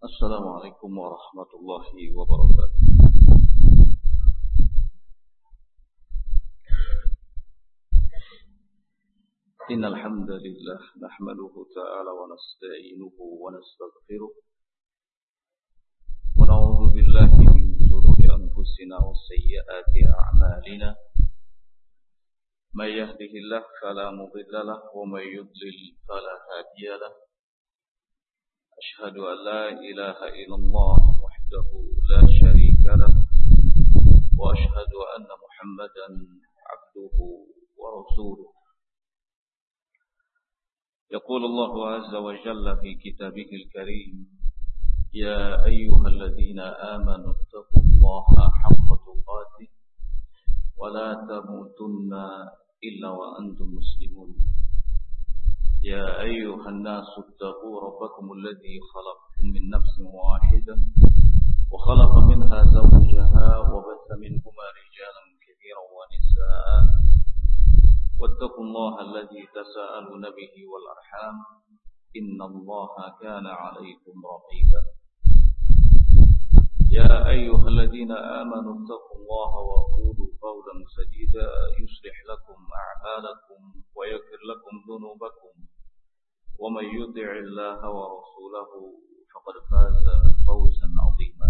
Assalamualaikum warahmatullahi wabarakatuh. Innal hamdalillah nahmaduhu ta'ala wa nasta'inuhu wa nastaghfiruh wa na'udzu billahi min shururi anfusina wa sayyiati a'malina. May yahdihillahu fala mudilla lahu wa may yudlil fala hadiya lahu. أشهد أن لا إله إلا الله وحده لا شريك له وأشهد أن محمدا عبده ورسوله. يقول الله عز وجل في كتابه الكريم: يا أيها الذين آمنوا اتقوا الله حق تقاته ولا تموتن إلا وأنتم مسلمون. يا أيها الناس اتقوا ربكم الذي خلقكم من نفس واحدة وخلق منها زوجها وبث منهما رجالا كثيرا ونساء واتقوا الله الذي تساءلون به والأرحام إن الله كان عليكم رقيبا. يا أيها الذين آمنوا اتقوا الله وقولوا قولا سديدا يصلح لكم أعمالكم ويغفر لكم ذنوبكم ومن يطع الله ورسوله فقد فاز فوزا عظيما.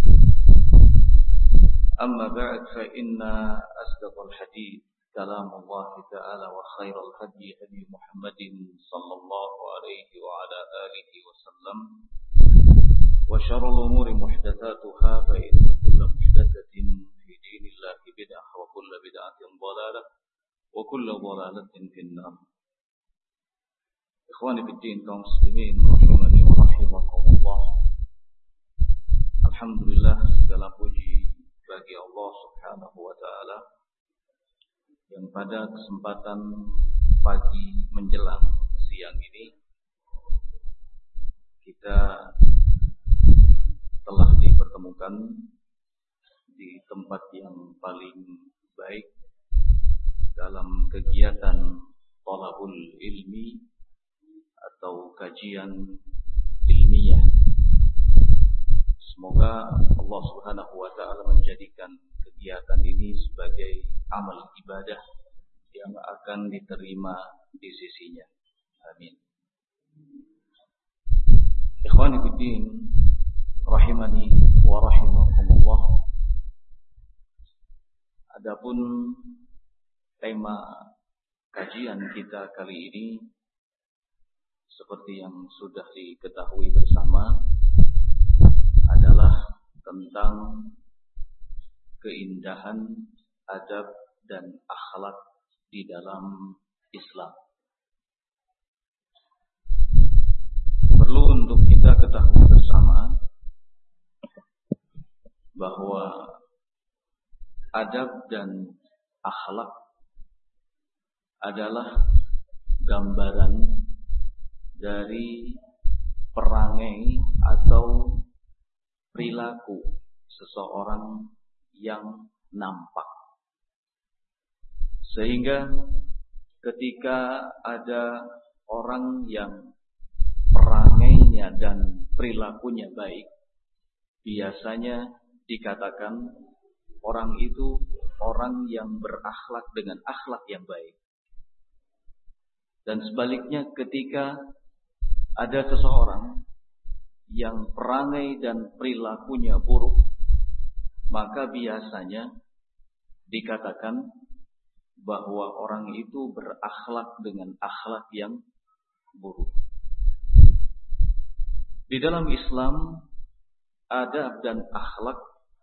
أما بعد فإن أصدق الحديث كلام الله تعالى وخير الهدي هدي محمد صلى الله عليه وعلى آله وسلم وشر الأمور محدثاتها فإن كل محدثة في دين الله بدعة وكل بدعة ضلالة وكل ضلالة في النار. Ikhwani fiddin kaum muslimin rahimani wa rahimakumullah. Alhamdulillah, segala puji bagi Allah Subhanahu wa taala yang pada kesempatan pagi menjelang siang ini kita telah dipertemukan di tempat yang paling baik dalam kegiatan thalabul ilmi atau kajian ilmiah. Semoga Allah Subhanahu wa taala menjadikan kegiatan ini sebagai amal ibadah yang akan diterima di sisinya. Amin. Ikhwani fiddin rahimani wa rahimakumullah. Adapun tema kajian kita kali ini seperti yang sudah diketahui bersama adalah tentang keindahan adab dan akhlak di dalam Islam. Perlu untuk kita ketahui bersama bahwa adab dan akhlak adalah gambaran dari perangai atau perilaku seseorang yang nampak. Sehingga ketika ada orang yang perangainya dan perilakunya baik, biasanya dikatakan orang itu orang yang berakhlak dengan akhlak yang baik. Dan sebaliknya ketika ada seseorang yang perangai dan perilakunya buruk, maka biasanya dikatakan bahwa orang itu berakhlak dengan akhlak yang buruk. Di dalam Islam, adab dan akhlak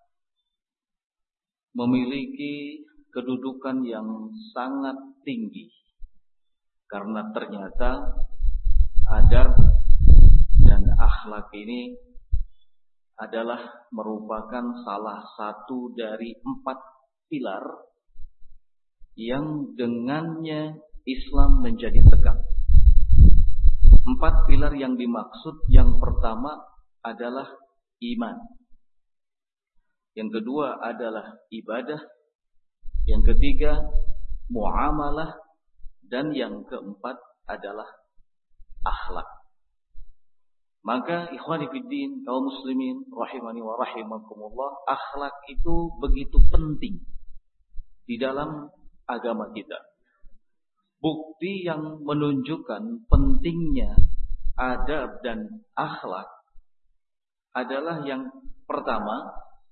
memiliki kedudukan yang sangat tinggi, karena ternyata adab dan akhlak ini adalah merupakan salah satu dari 4 pilar yang dengannya Islam menjadi tegak. 4 pilar yang dimaksud, yang pertama adalah iman, yang kedua adalah ibadah, yang ketiga muamalah, dan yang keempat adalah akhlak. Maka ikhwani fiddin, kaum muslimin rahimani wa rahimakumullah, akhlak itu begitu penting di dalam agama kita. Bukti yang menunjukkan pentingnya adab dan akhlak adalah yang pertama,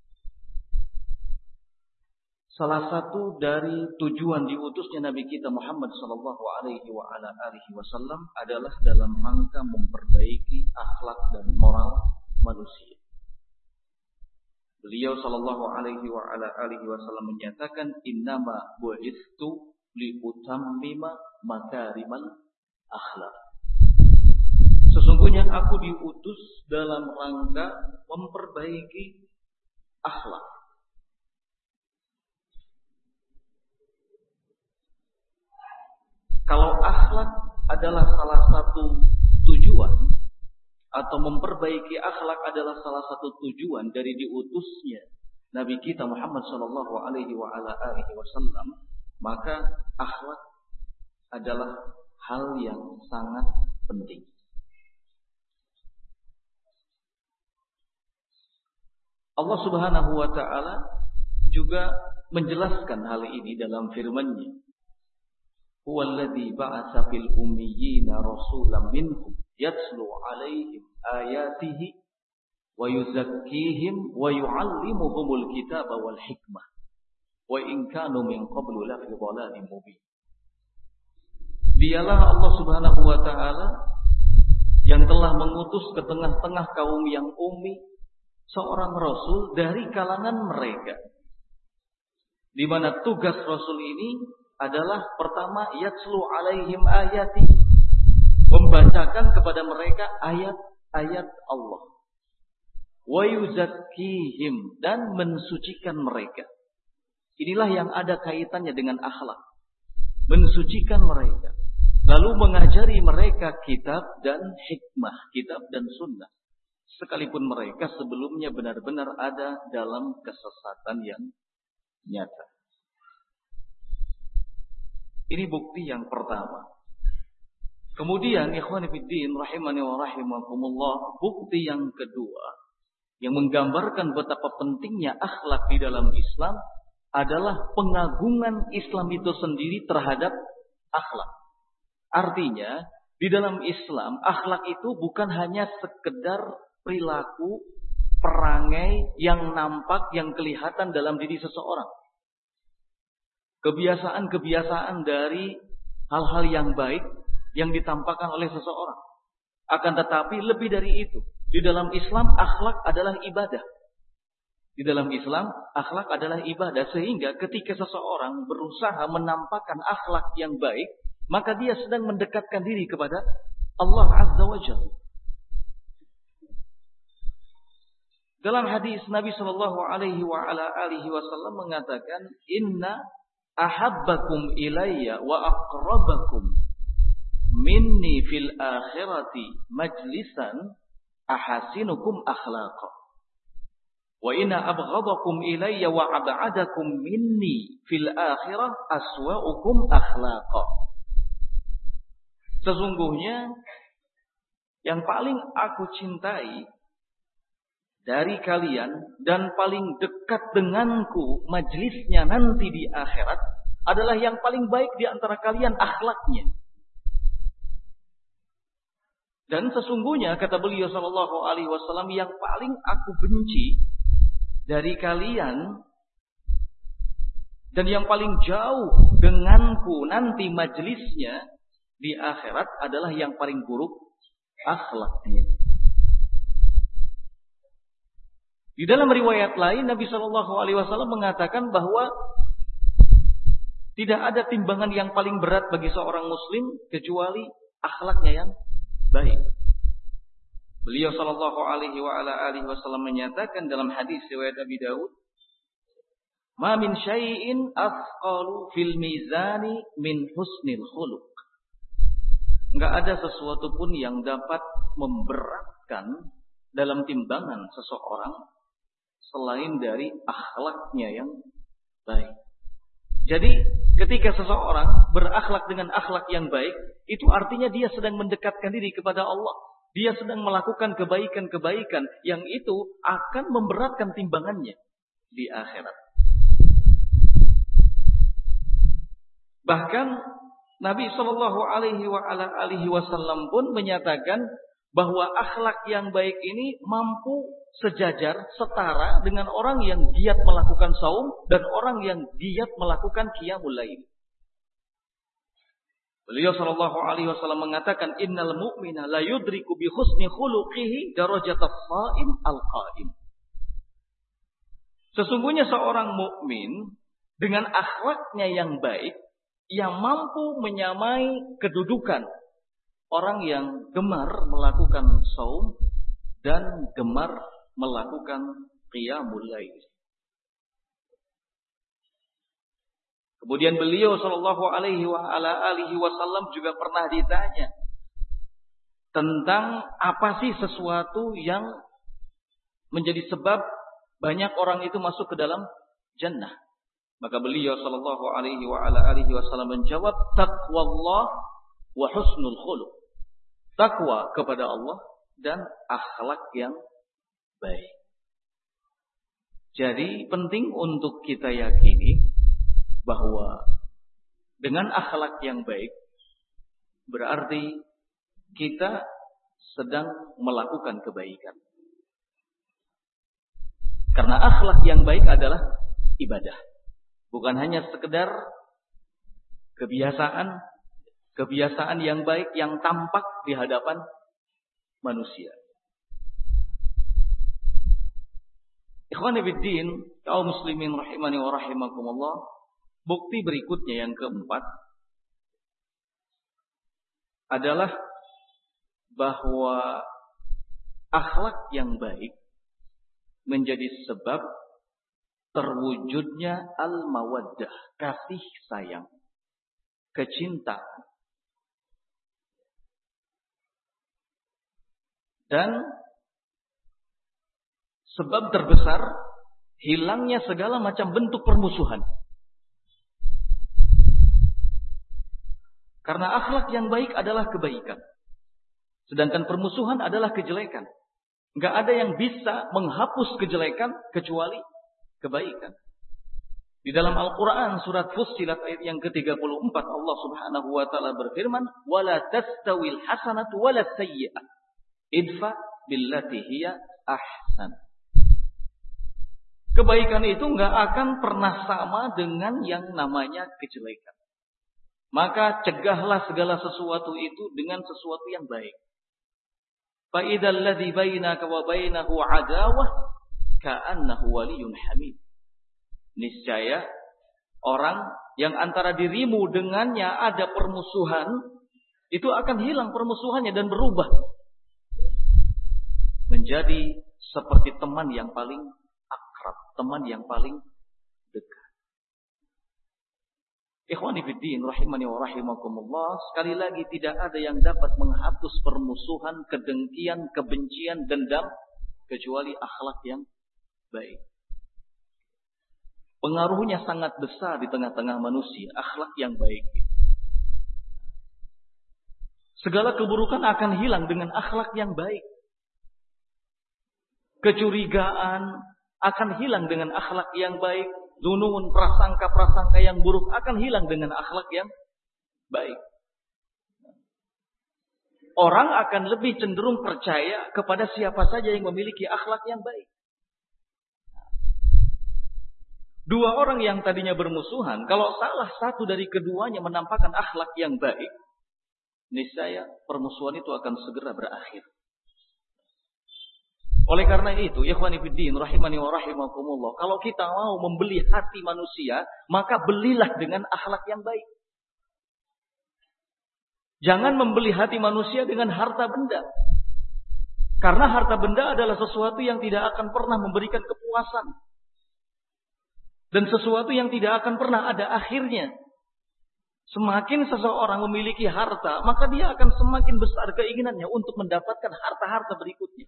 salah satu dari tujuan diutusnya Nabi kita Muhammad sallallahu alaihi wasallam adalah dalam rangka memperbaiki akhlak dan moral manusia. Beliau sallallahu alaihi wasallam menyatakan, "Innama bu'itstu liutammima makarimal akhlak." Sesungguhnya aku diutus dalam rangka memperbaiki akhlak. Kalau akhlak adalah salah satu tujuan, atau memperbaiki akhlak adalah salah satu tujuan dari diutusnya Nabi kita Muhammad sallallahu alaihi wasallam, maka akhlak adalah hal yang sangat penting. Allah Subhanahu wa taala juga menjelaskan hal ini dalam firman-Nya. Huwallazi ba'atsa fil ummiyina rasulan minhum yatlu 'alaihim ayatihi wa yuzakkihim wa yu'allimuhumul kitaba wal hikmah wa in kanu min qablu lafi dhalalin mubin. Dialah Allah Subhanahu wa taala yang telah mengutus ke tengah-tengah kaum yang ummi seorang rasul dari kalangan mereka, di mana tugas rasul ini adalah pertama, yatlu alaihim ayati, membacakan kepada mereka ayat-ayat Allah, wa yuzakkihim, dan mensucikan mereka. Inilah yang ada kaitannya dengan akhlak, mensucikan mereka, lalu mengajari mereka kitab dan hikmah, kitab dan sunnah, sekalipun mereka sebelumnya benar-benar ada dalam kesesatan yang nyata. Ini bukti yang pertama. Kemudian ikhwani fiddin rahimani wa rahimakumullah, bukti yang kedua yang menggambarkan betapa pentingnya akhlak di dalam Islam adalah pengagungan Islam itu sendiri terhadap akhlak. Artinya, di dalam Islam akhlak itu bukan hanya sekedar perilaku, perangai yang nampak, yang kelihatan dalam diri seseorang. Kebiasaan-kebiasaan dari hal-hal yang baik yang ditampakkan oleh seseorang. Akan tetapi lebih dari itu, di dalam Islam akhlak adalah ibadah. Di dalam Islam akhlak adalah ibadah, sehingga ketika seseorang berusaha menampakkan akhlak yang baik, maka dia sedang mendekatkan diri kepada Allah Azza wa Jalla. Dalam hadis Nabi sallallahu alaihi wasallam mengatakan, "Inna ahabbakum ilayya wa aqrabakum minni fil akhirati majlisan ahasinukum akhlaqa. Wa inna abghadakum ilayya wa ab'adakum minni fil akhirah aswa'ukum akhlaqa." Sesungguhnya yang paling aku cintai dari kalian dan paling dekat denganku majlisnya nanti di akhirat adalah yang paling baik di antara kalian akhlaknya. Dan sesungguhnya kata beliau sallallahu alaihi wasallam, yang paling aku benci dari kalian dan yang paling jauh denganku nanti majlisnya di akhirat adalah yang paling buruk akhlaknya. Di dalam riwayat lain Nabi Shallallahu Alaihi Wasallam mengatakan bahwa tidak ada timbangan yang paling berat bagi seorang Muslim kecuali akhlaknya yang baik. Beliau Shallallahu Alaihi Wasallam menyatakan dalam hadis riwayat Abi Daud, "Ma min syai'in athqalu fil mizani min husnil khuluq." Enggak ada sesuatu pun yang dapat memberatkan dalam timbangan seseorang selain dari akhlaknya yang baik. Jadi ketika seseorang berakhlak dengan akhlak yang baik, itu artinya dia sedang mendekatkan diri kepada Allah. Dia sedang melakukan kebaikan-kebaikan yang itu akan memberatkan timbangannya di akhirat. Bahkan Nabi Shallallahu Alaihi Wasallam pun menyatakan bahwa akhlak yang baik ini mampu sejajar, setara dengan orang yang giat melakukan saum dan orang yang giat melakukan qiyamul lail. Beliau Shallallahu Alaihi Wasallam mengatakan, Innal mu'mina la yudriku bi husni khuluqihi darajatas shaim al-qaim. Sesungguhnya seorang mukmin dengan akhlaknya yang baik yang mampu menyamai kedudukan orang yang gemar melakukan saum dan gemar melakukan qiyamul lail. Kemudian beliau sallallahu alaihi wasallam juga pernah ditanya tentang apa sih sesuatu yang menjadi sebab banyak orang itu masuk ke dalam jannah. Maka beliau sallallahu alaihi wasallam menjawab, taqwallah wa husnul khuluq. Takwa kepada Allah dan akhlak yang baik. Jadi penting untuk kita yakini bahwa dengan akhlak yang baik berarti kita sedang melakukan kebaikan. Karena akhlak yang baik adalah ibadah. Bukan hanya sekedar kebiasaan yang baik yang tampak di hadapan manusia. Ikhwani fiddin, kaum muslimin rahimani wa rahimakumullah, bukti berikutnya yang keempat adalah bahwa akhlak yang baik menjadi sebab terwujudnya al-mawaddah, kasih sayang, kecintaan. Dan sebab terbesar hilangnya segala macam bentuk permusuhan. Karena akhlak yang baik adalah kebaikan. Sedangkan permusuhan adalah kejelekan. Enggak ada yang bisa menghapus kejelekan kecuali kebaikan. Di dalam Al-Quran surat Fussilat ayat yang ke-34 Allah subhanahu wa ta'ala berfirman, وَلَا تَسْتَوِي الْحَسَنَةُ وَلَا السَّيِّئَةُ idfa billati hiya ahsan. Kebaikan itu enggak akan pernah sama dengan yang namanya kejelekan. Maka cegahlah segala sesuatu itu dengan sesuatu yang baik. Fa idzal ladzi bainaka wa bainahu adawah ka'annahu waliyyun hamid. Niscaya orang yang antara dirimu dengannya ada permusuhan, itu akan hilang permusuhannya dan berubah menjadi seperti teman yang paling akrab, teman yang paling dekat. Ikhwani fiddin rahimani wa rahimakumullah, sekali lagi tidak ada yang dapat menghapus permusuhan, kedengkian, kebencian, dendam kecuali akhlak yang baik. Pengaruhnya sangat besar di tengah-tengah manusia, akhlak yang baik. Segala keburukan akan hilang dengan akhlak yang baik. Kecurigaan akan hilang dengan akhlak yang baik. Dunun, prasangka-prasangka yang buruk akan hilang dengan akhlak yang baik. Orang akan lebih cenderung percaya kepada siapa saja yang memiliki akhlak yang baik. Dua orang yang tadinya bermusuhan, kalau salah satu dari keduanya menampakkan akhlak yang baik, niscaya permusuhan itu akan segera berakhir. Oleh karena itu, ikhwani fiddin rahimani wa rahimakumullah, kalau kita mau membeli hati manusia, maka belilah dengan akhlak yang baik. Jangan membeli hati manusia dengan harta benda. Karena harta benda adalah sesuatu yang tidak akan pernah memberikan kepuasan. Dan sesuatu yang tidak akan pernah ada akhirnya. Semakin seseorang memiliki harta, maka dia akan semakin besar keinginannya untuk mendapatkan harta-harta berikutnya.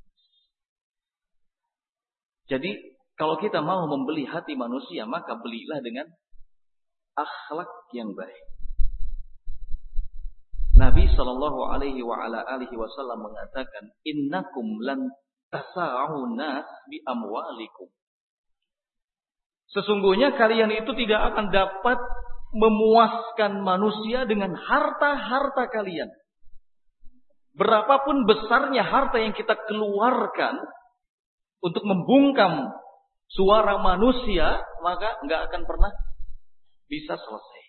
Jadi, kalau kita mau membeli hati manusia, maka belilah dengan akhlak yang baik. Nabi sallallahu alaihi wa ala alihi wasallam mengatakan, "Innakum lan tasa'u nas bi amwalikum." Sesungguhnya kalian itu tidak akan dapat memuaskan manusia dengan harta-harta kalian. Berapapun besarnya harta yang kita keluarkan untuk membungkam suara manusia, maka nggak akan pernah bisa selesai.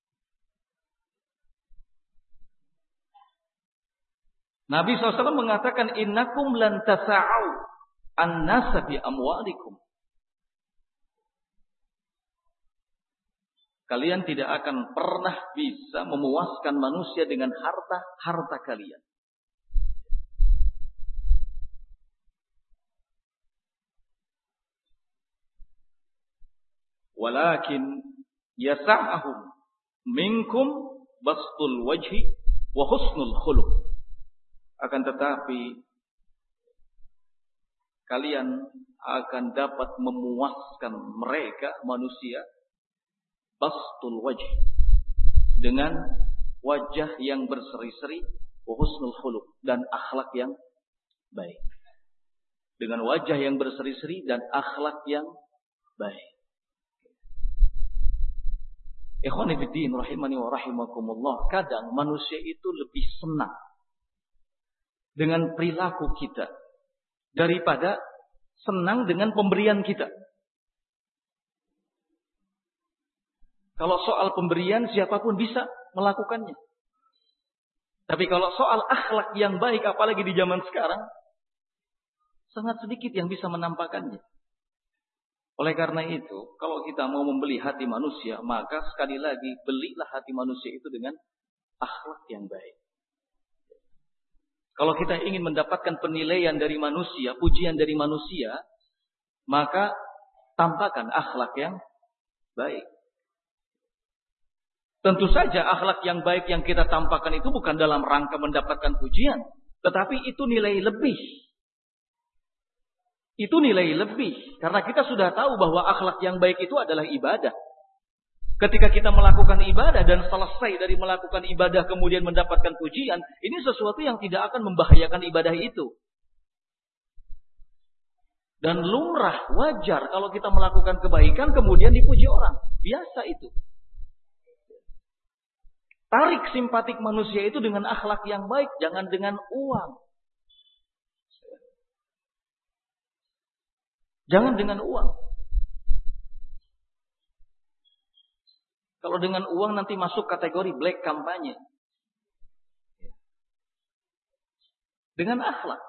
Nabi SAW mengatakan, "Innakum lan tasa'u an-nasa bi amwalikum." Kalian tidak akan pernah bisa memuaskan manusia dengan harta-harta kalian. Walakin yasa'ahum minkum bastul wajhi wa husnul khuluq. Akan tetapi kalian akan dapat memuaskan mereka manusia bastul wajhi, dengan wajah yang berseri-seri, wa husnul khuluq, dan akhlak yang baik. Dengan wajah yang berseri-seri dan akhlak yang baik. Ikhwani fiddin rahimani wa rahimakumullah, kadang manusia itu lebih senang dengan perilaku kita daripada senang dengan pemberian kita. Kalau soal pemberian, siapapun bisa melakukannya. Tapi kalau soal akhlak yang baik, apalagi di zaman sekarang, sangat sedikit yang bisa menampakkannya. Oleh karena itu, kalau kita mau membeli hati manusia, maka sekali lagi, belilah hati manusia itu dengan akhlak yang baik. Kalau kita ingin mendapatkan penilaian dari manusia, pujian dari manusia, maka tampakkan akhlak yang baik. Tentu saja akhlak yang baik yang kita tampakkan itu bukan dalam rangka mendapatkan pujian, tetapi itu nilai lebih. Itu nilai lebih, karena kita sudah tahu bahwa akhlak yang baik itu adalah ibadah. Ketika kita melakukan ibadah dan selesai dari melakukan ibadah kemudian mendapatkan pujian, ini sesuatu yang tidak akan membahayakan ibadah itu. Dan lumrah, wajar kalau kita melakukan kebaikan kemudian dipuji orang. Biasa itu. Tarik simpatik manusia itu dengan akhlak yang baik, jangan dengan uang. Jangan dengan uang. Kalau dengan uang nanti masuk kategori black kampanye. Dengan akhlak.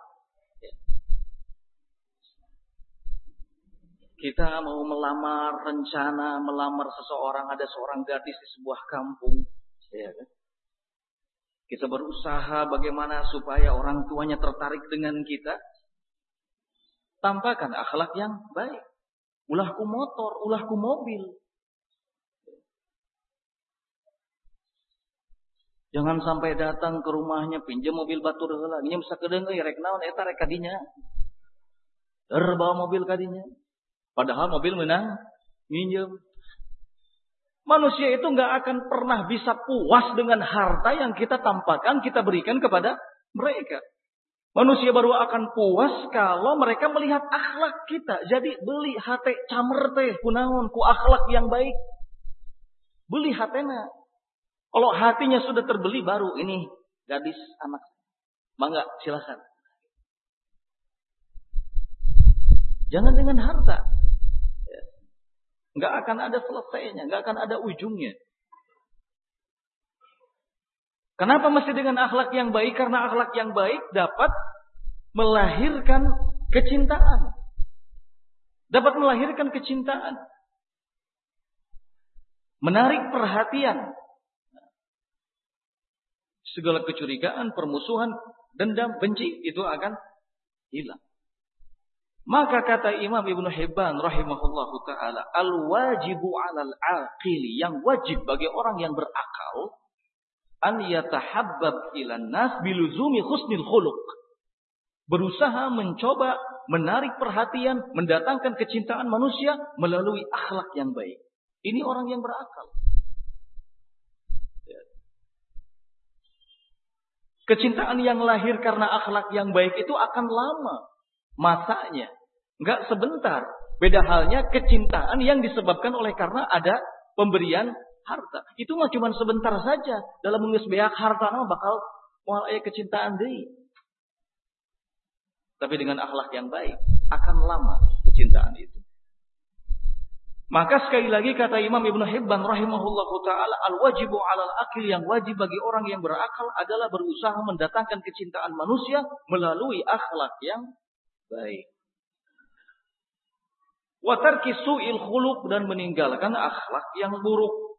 Kita mau melamar seseorang, ada seorang gadis di sebuah kampung. Ya, kan? Kita berusaha bagaimana supaya orang tuanya tertarik dengan kita. Tampakkan akhlak yang baik. Ulahku motor, ulahku mobil. Jangan sampai datang ke rumahnya pinjam mobil batur heula. Nya bisa kedeung rek naon eta rek kadinya. Bawa mobil kadinya. Padahal mobil menang minjem. Manusia itu enggak akan pernah bisa puas dengan harta yang kita tampakkan, kita berikan kepada mereka. Manusia baru akan puas kalau mereka melihat akhlak kita. Jadi beli hate camer teh kunaon ku akhlak yang baik. Beli hatena. Kalau hatinya sudah terbeli baru ini gadis anak. Mangga silakan. Jangan dengan harta. Enggak akan ada selesainya, enggak akan ada ujungnya. Kenapa mesti dengan akhlak yang baik? Karena akhlak yang baik dapat melahirkan kecintaan. Dapat melahirkan kecintaan. Menarik perhatian. Segala kecurigaan, permusuhan, dendam, benci itu akan hilang. Maka kata Imam Ibnu Hibban rahimahullahu ta'ala, al-wajibu 'alal 'aqili, yang wajib bagi orang yang berakal, an yatahabbab ilan nas biluzumi husnil khuluq. Berusaha mencoba menarik perhatian, mendatangkan kecintaan manusia melalui akhlak yang baik. Ini orang yang berakal. Kecintaan yang lahir karena akhlak yang baik itu akan lama masanya. Enggak sebentar. Beda halnya kecintaan yang disebabkan oleh karena ada pemberian harta. Itu mah cuma sebentar saja. Dalam mengesbeak harta nama bakal moal aya kecintaan deui. Tapi dengan akhlak yang baik akan lama kecintaan itu. Maka sekali lagi kata Imam Ibnu Hibban rahimahullahu taala, al-wajibu 'alal aqil, yang wajib bagi orang yang berakal adalah berusaha mendatangkan kecintaan manusia melalui akhlak yang baik. Wa tarki su'il khuluq, dan meninggalkan akhlak yang buruk.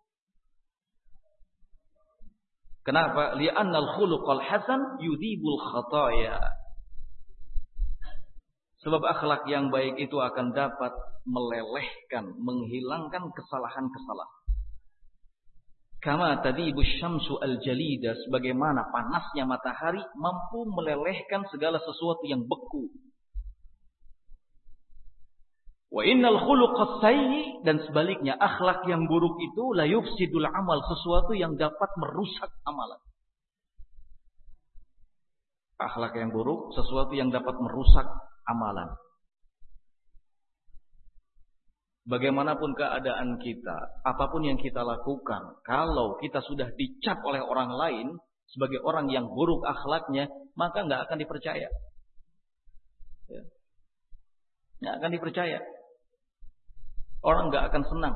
Kenapa? Li'annal khuluqal hasan yudhibul khataya. Sebab akhlak yang baik itu akan dapat melelehkan, menghilangkan kesalahan-kesalahan. Kama tadibus syamsu al-jalida, sebagaimana panasnya matahari mampu melelehkan segala sesuatu yang beku. Wa innal khuluqas sayyi, dan sebaliknya akhlak yang buruk itu la yufsidul amal, sesuatu yang dapat merusak amalan. Akhlak yang buruk sesuatu yang dapat merusak amalan. Bagaimanapun keadaan kita, apapun yang kita lakukan, kalau kita sudah dicap oleh orang lain sebagai orang yang buruk akhlaknya, maka nggak akan dipercaya. Nggak akan dipercaya. Orang nggak akan senang.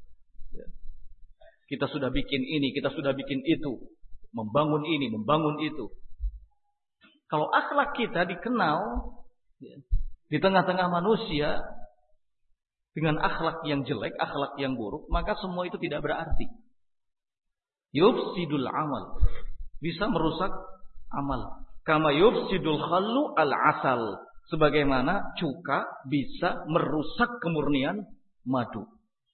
Kita sudah bikin ini, kita sudah bikin itu, membangun ini, membangun itu. Kalau akhlak kita dikenal di tengah-tengah manusia dengan akhlak yang jelek, akhlak yang buruk, maka semua itu tidak berarti. Yufsidul amal, bisa merusak amal. Kama yufsidul khallu al-asal, sebagaimana cuka bisa merusak kemurnian madu.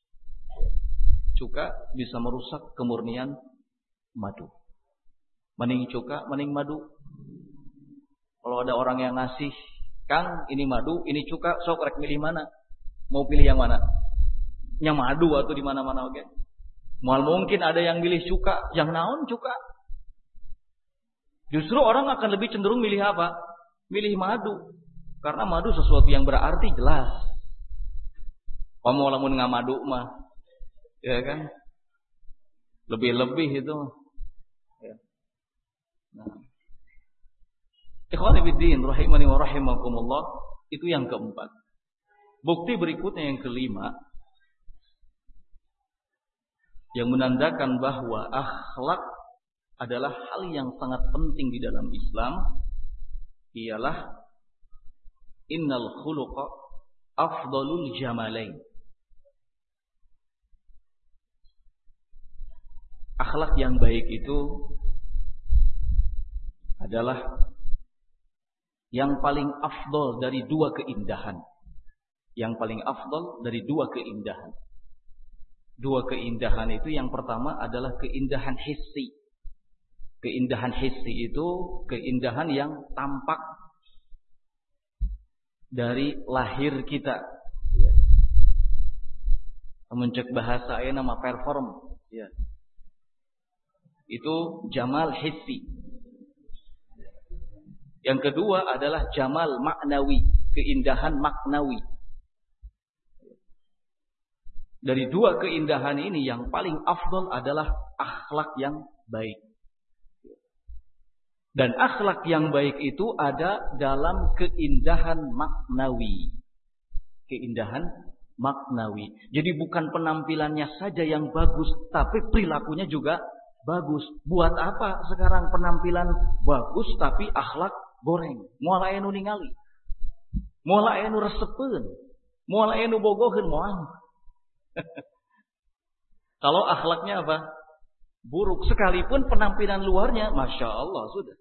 Cuka bisa merusak kemurnian madu. Mending cuka, mending madu. Kalau ada orang yang ngasih, Kang, ini madu, ini cuka, sok rek milih mana? Mau pilih yang mana? Yang madu atau di mana-mana, oke? Mal mungkin ada yang milih cuka, yang naon cuka. Justru orang akan lebih cenderung milih apa? Milih madu. Karena madu sesuatu yang berarti, jelas. Kamu lamun ngamadu mah, ya kan? Lebih-lebih itu. Ya. Nah. Ikhwani fiddin rahimani wa rahimakumullah, itu yang keempat. Bukti berikutnya yang kelima, yang menandakan bahwa akhlak adalah hal yang sangat penting di dalam Islam, ialah innal khuluqa afdalul jamalain. Akhlak yang baik itu adalah yang paling afdal dari dua keindahan. Yang paling afdal dari dua keindahan. Dua keindahan itu, yang pertama adalah keindahan hissi. Keindahan hissi itu keindahan yang tampak dari lahir kita. Ya. Mencek bahasa nama perform. Ya. Itu jamal hissi. Yang kedua adalah jamal maknawi, keindahan maknawi. Dari dua keindahan ini yang paling afdal adalah akhlak yang baik. Dan akhlak yang baik itu ada dalam keindahan maknawi. Keindahan maknawi. Jadi bukan penampilannya saja yang bagus, tapi perilakunya juga bagus. Buat apa sekarang penampilan bagus tapi akhlak goreng? Moal aya nu ningali, moal aya nu resepeun, moal aya nu bogoheun moal. Kalau akhlaknya apa? Buruk, sekalipun penampilan luarnya Masya Allah sudah.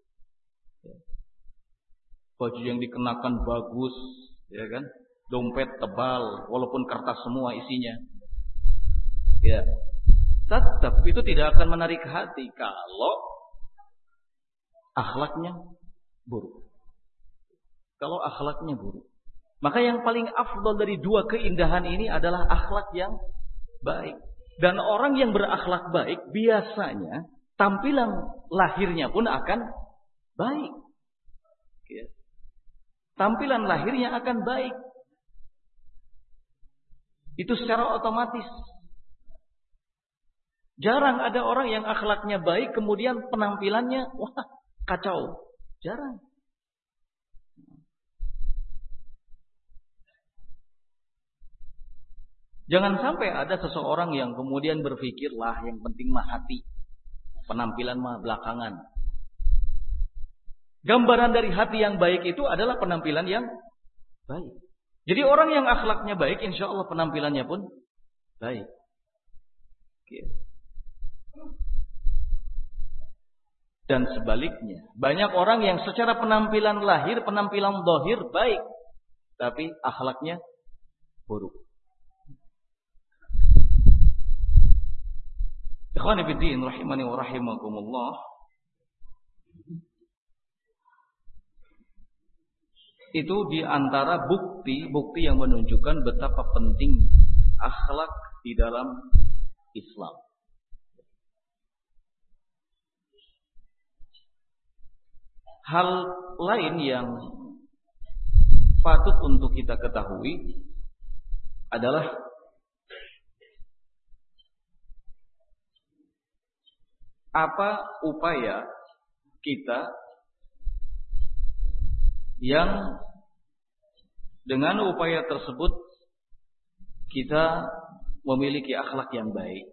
Baju yang dikenakan bagus, ya kan? Dompet tebal, walaupun kertas semua isinya. Ya. Tetap itu tidak akan menarik hati kalau akhlaknya buruk. Kalau akhlaknya buruk. Maka yang paling afdal dari dua keindahan ini adalah akhlak yang baik. Dan orang yang berakhlak baik biasanya tampilan lahirnya pun akan baik. Tampilan lahirnya akan baik. Itu secara otomatis. Jarang ada orang yang akhlaknya baik kemudian penampilannya wah kacau. Jarang. Jangan sampai ada seseorang yang kemudian berpikir lah yang penting mah hati. Penampilan mah belakangan. Gambaran dari hati yang baik itu adalah penampilan yang baik. Jadi orang yang akhlaknya baik, insya Allah penampilannya pun baik. Dan sebaliknya, banyak orang yang secara penampilan lahir, penampilan zahir baik, tapi akhlaknya buruk. Ikhwani fiddin rahimani wa rahimakumullah. Itu di antara bukti yang menunjukkan betapa penting akhlak di dalam Islam. Hal lain yang patut untuk kita ketahui adalah apa upaya kita yang dengan upaya tersebut kita memiliki akhlak yang baik.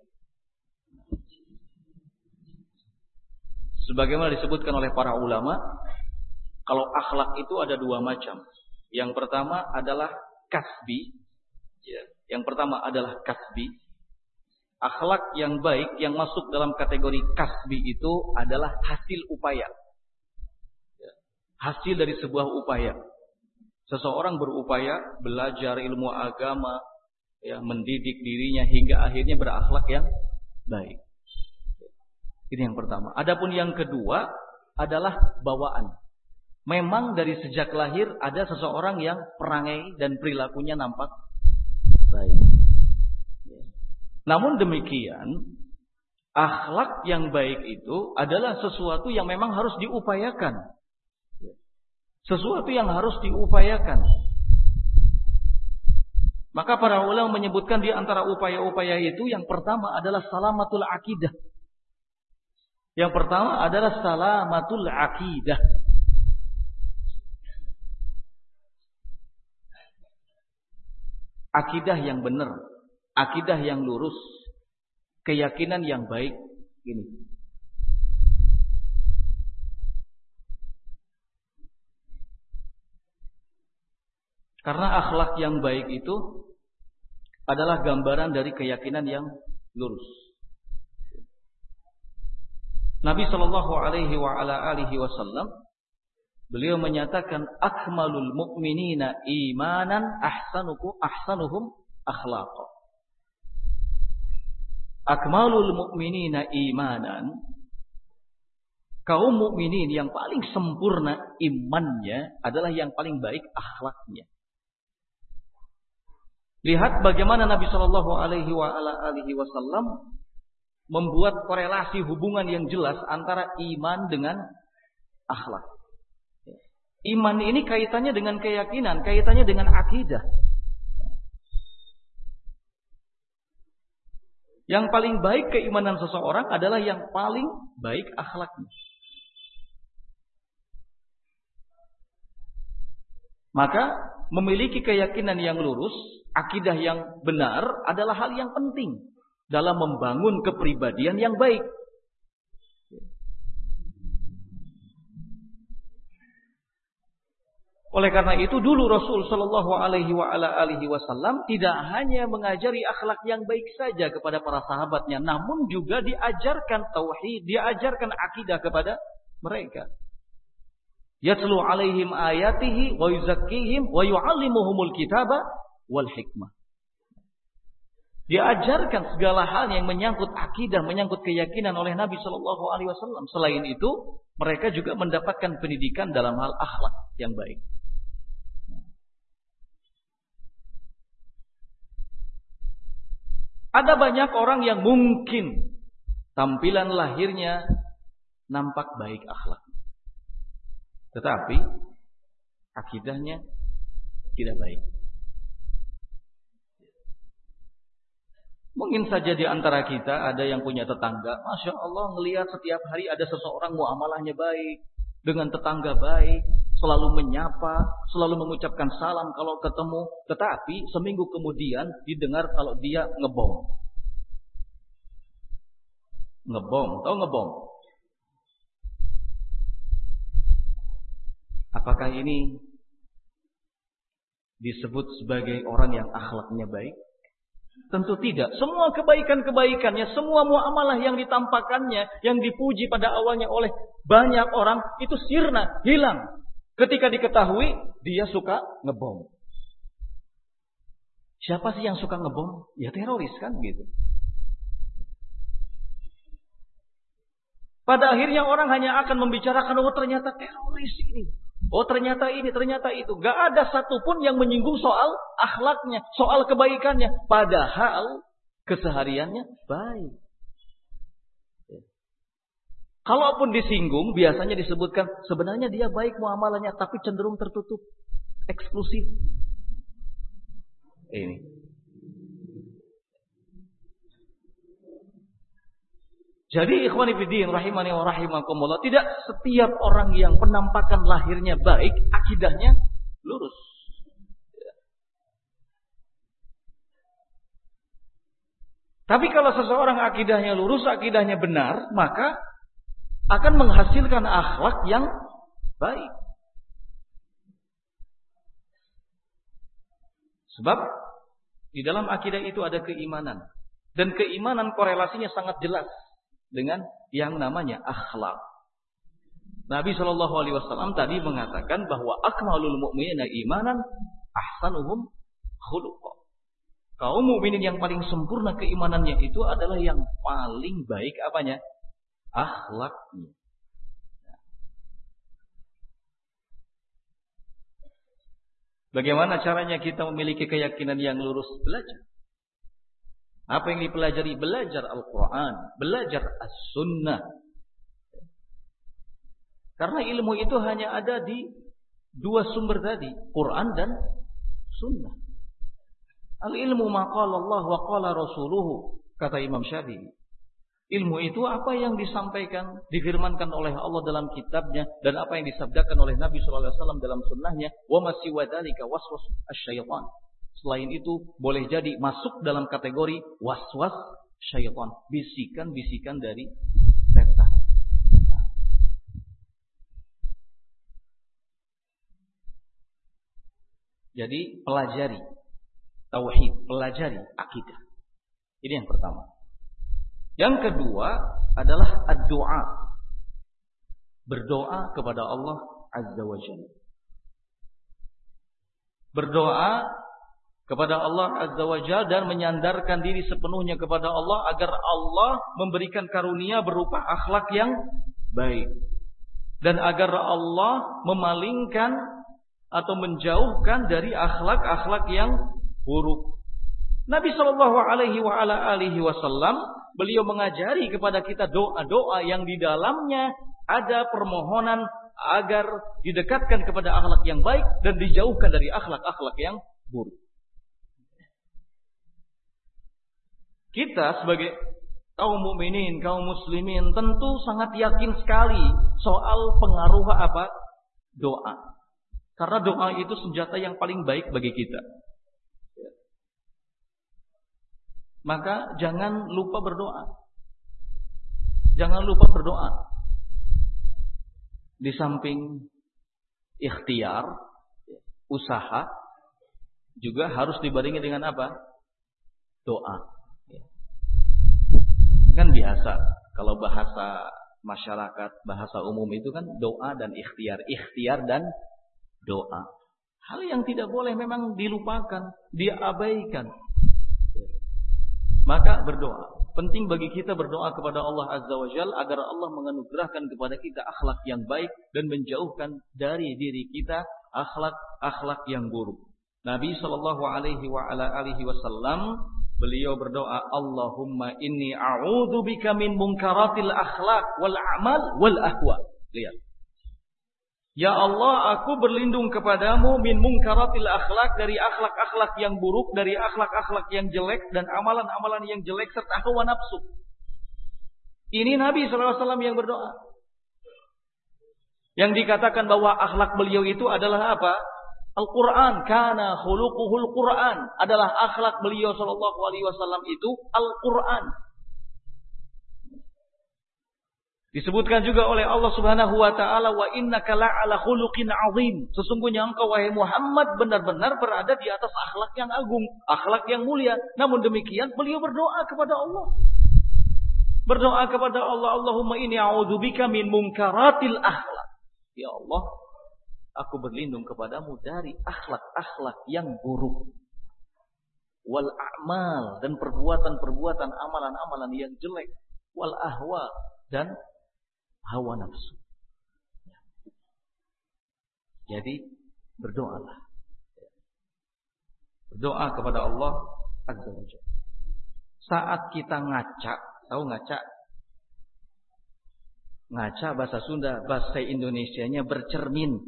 Sebagaimana disebutkan oleh para ulama, kalau akhlak itu ada dua macam. Yang pertama adalah kasbi. Yang pertama adalah kasbi. Akhlak yang baik yang masuk dalam kategori kasbi itu adalah hasil upaya. Hasil dari sebuah upaya. Seseorang berupaya belajar ilmu agama, mendidik dirinya hingga akhirnya berakhlak yang baik. Ini yang pertama. Adapun yang kedua adalah bawaan. Memang dari sejak lahir ada seseorang yang perangai dan perilakunya nampak baik. Namun demikian, akhlak yang baik itu adalah sesuatu yang memang harus diupayakan. Sesuatu yang harus diupayakan. Maka para ulama menyebutkan di antara upaya-upaya itu yang pertama adalah salamatul akidah. Yang pertama adalah salamatul akidah. Akidah yang benar, akidah yang lurus, keyakinan yang baik ini. Karena akhlak yang baik itu adalah gambaran dari keyakinan yang lurus. Nabi sallallahu alaihi wasallam beliau menyatakan akmalul mu'minina imanan ahsanuhum akhlaqa. Akmalul mu'minina imanan, kaum mukminin yang paling sempurna imannya adalah yang paling baik akhlaknya. Lihat bagaimana Nabi sallallahu alaihi wasallam membuat korelasi hubungan yang jelas antara iman dengan akhlak. Iman ini kaitannya dengan keyakinan, kaitannya dengan akidah. Yang paling baik keimanan seseorang adalah yang paling baik akhlaknya. Maka memiliki keyakinan yang lurus, akidah yang benar adalah hal yang penting dalam membangun kepribadian yang baik. Oleh karena itu dulu Rasul sallallahu alaihi wasallam tidak hanya mengajari akhlak yang baik saja kepada para sahabatnya, namun juga diajarkan tauhid, diajarkan akidah kepada mereka. Yatlu alaihim ayatihi wa yuzakkihim wa yu'allimuhumul kitaba wal hikmah. Diajarkan segala hal yang menyangkut akidah, menyangkut keyakinan oleh Nabi sallallahu alaihi wasallam. Selain itu, mereka juga mendapatkan pendidikan dalam hal akhlak yang baik. Ada banyak orang yang mungkin tampilan lahirnya nampak baik akhlak. tetapi akidahnya tidak baik. Mungkin saja di antara kita ada yang punya tetangga, Masya Allah, ngelihat setiap hari ada seseorang muamalahnya baik, dengan tetangga baik, selalu menyapa, selalu mengucapkan salam kalau ketemu, tetapi seminggu kemudian didengar kalau dia ngebom. Ngebom, tahu ngebom? Apakah ini disebut sebagai orang yang akhlaknya baik? Tentu tidak. Semua kebaikan-kebaikannya, semua muamalah yang ditampakkannya, yang dipuji pada awalnya oleh banyak orang, itu sirna, hilang. Ketika diketahui, dia suka ngebom. Siapa sih yang suka ngebom? Ya teroris kan gitu. Pada akhirnya orang hanya akan membicarakan, oh ternyata teroris ini. Oh ternyata ini, ternyata itu. Gak ada satupun yang menyinggung soal akhlaknya, soal kebaikannya. Padahal kesehariannya baik. Kalaupun disinggung, biasanya disebutkan sebenarnya dia baik muamalahnya, tapi cenderung tertutup, eksklusif. Ini. Jadi ikhwani fiddin rahimani wa rahimakumullah, tidak setiap orang yang penampakan lahirnya baik, akidahnya lurus. Tapi kalau seseorang akidahnya lurus, akidahnya benar, maka akan menghasilkan akhlak yang baik. Sebab di dalam akidah itu ada keimanan, dan keimanan korelasinya sangat jelas dengan yang namanya akhlak. Nabi SAW tadi mengatakan bahwa akmalul mu'minina imanan ahsanuhum khuluqa. Kaum mukminin yang paling sempurna keimanannya itu adalah yang paling baik apanya? Akhlaknya. Bagaimana caranya kita memiliki keyakinan yang lurus? Belajar. Apa yang dipelajari? Belajar Al-Quran, belajar As-Sunnah. Karena ilmu itu hanya ada di dua sumber tadi, Quran dan Sunnah. Al-ilmu ma qala Allah wa qala rasuluhu, kata Imam Syafi'i. Ilmu itu apa yang disampaikan, difirmankan oleh Allah dalam kitabnya, dan apa yang disabdakan oleh Nabi SAW dalam sunnahnya. Wa ma siwa dzalika waswas asy-syaitan. Selain itu boleh jadi masuk dalam kategori waswas syaitan, bisikan-bisikan dari setan. Jadi pelajari tauhid, pelajari akidah. Ini yang pertama. Yang kedua adalah ad-du'a. Berdoa kepada Allah Azza wa Jalla. Berdoa kepada Allah Azza wa Jalla dan menyandarkan diri sepenuhnya kepada Allah agar Allah memberikan karunia berupa akhlak yang baik, dan agar Allah memalingkan atau menjauhkan dari akhlak-akhlak yang buruk. Nabi SAW beliau mengajari kepada kita doa-doa yang di dalamnya ada permohonan agar didekatkan kepada akhlak yang baik dan dijauhkan dari akhlak-akhlak yang buruk. Kita sebagai kaum mukminin, kaum muslimin tentu sangat yakin sekali soal pengaruh apa? Doa. Karena doa itu senjata yang paling baik bagi kita. Maka jangan lupa berdoa. Jangan lupa berdoa. Di samping ikhtiar, usaha, juga harus dibarengi dengan apa? Doa. Kan biasa kalau bahasa masyarakat, bahasa umum itu kan doa dan ikhtiar, ikhtiar dan doa. Hal yang tidak boleh memang dilupakan, diabaikan. Maka berdoa. Penting bagi kita berdoa kepada Allah Azza wa Jalla agar Allah menganugerahkan kepada kita akhlak yang baik dan menjauhkan dari diri kita akhlak-akhlak yang buruk. Nabi SAW beliau berdoa, Allahumma inni a'udzubika min munkaratil akhlaq wal a'mal wal ahwa. Lihat. Ya Allah, aku berlindung kepadamu min munkaratil akhlak, dari akhlak-akhlak yang buruk, dari akhlak-akhlak yang jelek dan amalan-amalan yang jelek serta hawa nafsu. Ini Nabi SAW yang berdoa. Yang dikatakan bahwa akhlak beliau itu adalah apa? Al-Quran. Kana khuluquhul Quran. Adalah akhlak beliau SAW itu Al-Quran. Disebutkan juga oleh Allah Subhanahu wa taala, wa innaka la'ala khuluqin 'azim. Sesungguhnya engkau wahai Muhammad benar-benar berada di atas akhlak yang agung, akhlak yang mulia. Namun demikian beliau berdoa kepada Allah. Berdoa kepada Allah, Allahumma inni a'udzubika min munkaratil akhlak. Ya Allah, aku berlindung kepadamu dari akhlak-akhlak yang buruk. Wal a'mal, dan perbuatan-perbuatan amalan-amalan yang jelek. Wal ahwa, dan hawa nafsu. Jadi berdoalah. Berdoa kepada Allah Azza wa Jalla. Saat kita ngaca, tahu ngaca? Ngaca bahasa Sunda, bahasa Indonesianya bercermin.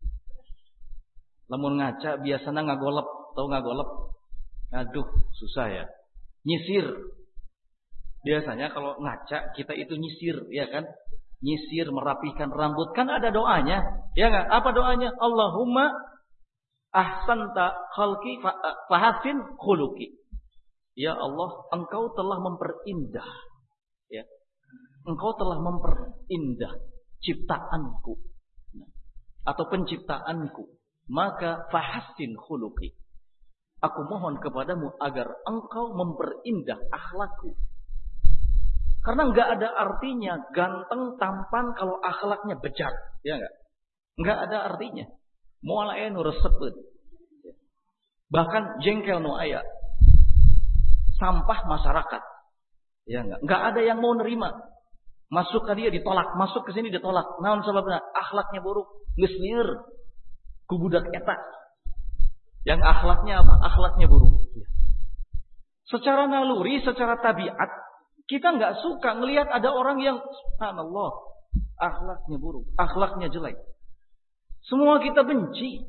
Lamun ngaca biasanya ngagolep, tahu ngagolep? Aduh, susah ya. Nyisir. Biasanya kalau ngaca kita itu nyisir, ya kan? Nyisir, merapikan rambut, kan ada doanya, ya nggak? Apa doanya? Allahumma ahsanta khalqi fahasin khuluqi. Ya Allah, engkau telah memperindah, ya. Engkau telah memperindah ciptaanku atau penciptaanku, maka fahasin khuluqi. Aku mohon kepadamu agar engkau memperindah akhlakku. Karena nggak ada artinya ganteng tampan kalau akhlaknya bejat, ya nggak? Nggak ada artinya. Moal anu resepet, bahkan jengkel nu aya, sampah masyarakat, ya nggak? Nggak ada yang mau nerima. Masuk ke dia ditolak, masuk ke sini ditolak. Naon sababna? Akhlaknya buruk, geus lieur ku budak eta. Yang akhlaknya apa? Akhlaknya buruk. Secara naluri, secara tabiat, kita nggak suka ngelihat ada orang yang subhanallah akhlaknya buruk, akhlaknya jelek. Semua kita benci.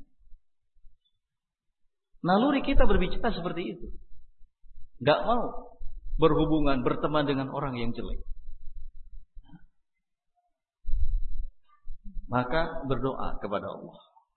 Naluri kita berbicara seperti itu. Nggak mau berhubungan, berteman dengan orang yang jelek. Maka berdoa kepada Allah.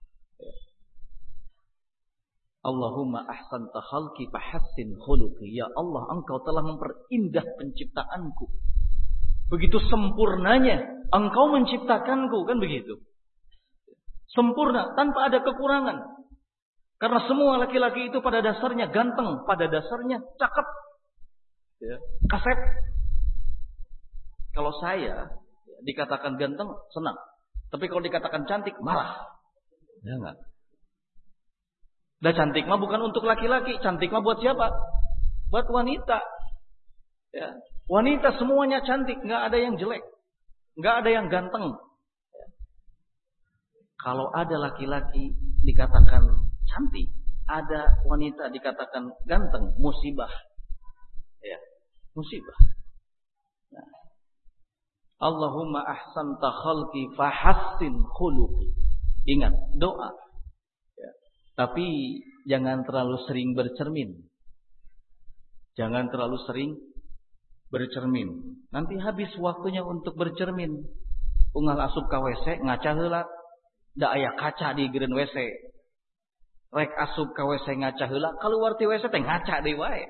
Allahumma ahsanta khalqi fahassin khuluqi. Ya Allah, engkau telah memperindah penciptaanku. Begitu sempurnanya engkau menciptakanku, kan begitu. Sempurna, tanpa ada kekurangan. Karena semua laki-laki itu pada dasarnya ganteng, pada dasarnya cakep. Ya, kasep. Kalau saya dikatakan ganteng, senang. Tapi kalau dikatakan cantik, marah. Ya enggak? Dah cantik mah bukan untuk laki-laki, cantik mah buat siapa? Buat wanita. Ya. Wanita semuanya cantik, nggak ada yang jelek, nggak ada yang ganteng. Ya. Kalau ada laki-laki dikatakan cantik, ada wanita dikatakan ganteng, musibah. Ya, musibah. Nah. Allahumma ahsanta khalqi fahassin khuluqi. Ingat doa. Tapi jangan terlalu sering bercermin. Jangan terlalu sering bercermin. Nanti habis waktunya untuk bercermin. Unggal asup ka WC ngaca heula. Da aya kaca di geureun WC. Rek asup ka WC ngaca heula, kaluar ti WC teh ngaca deui wae.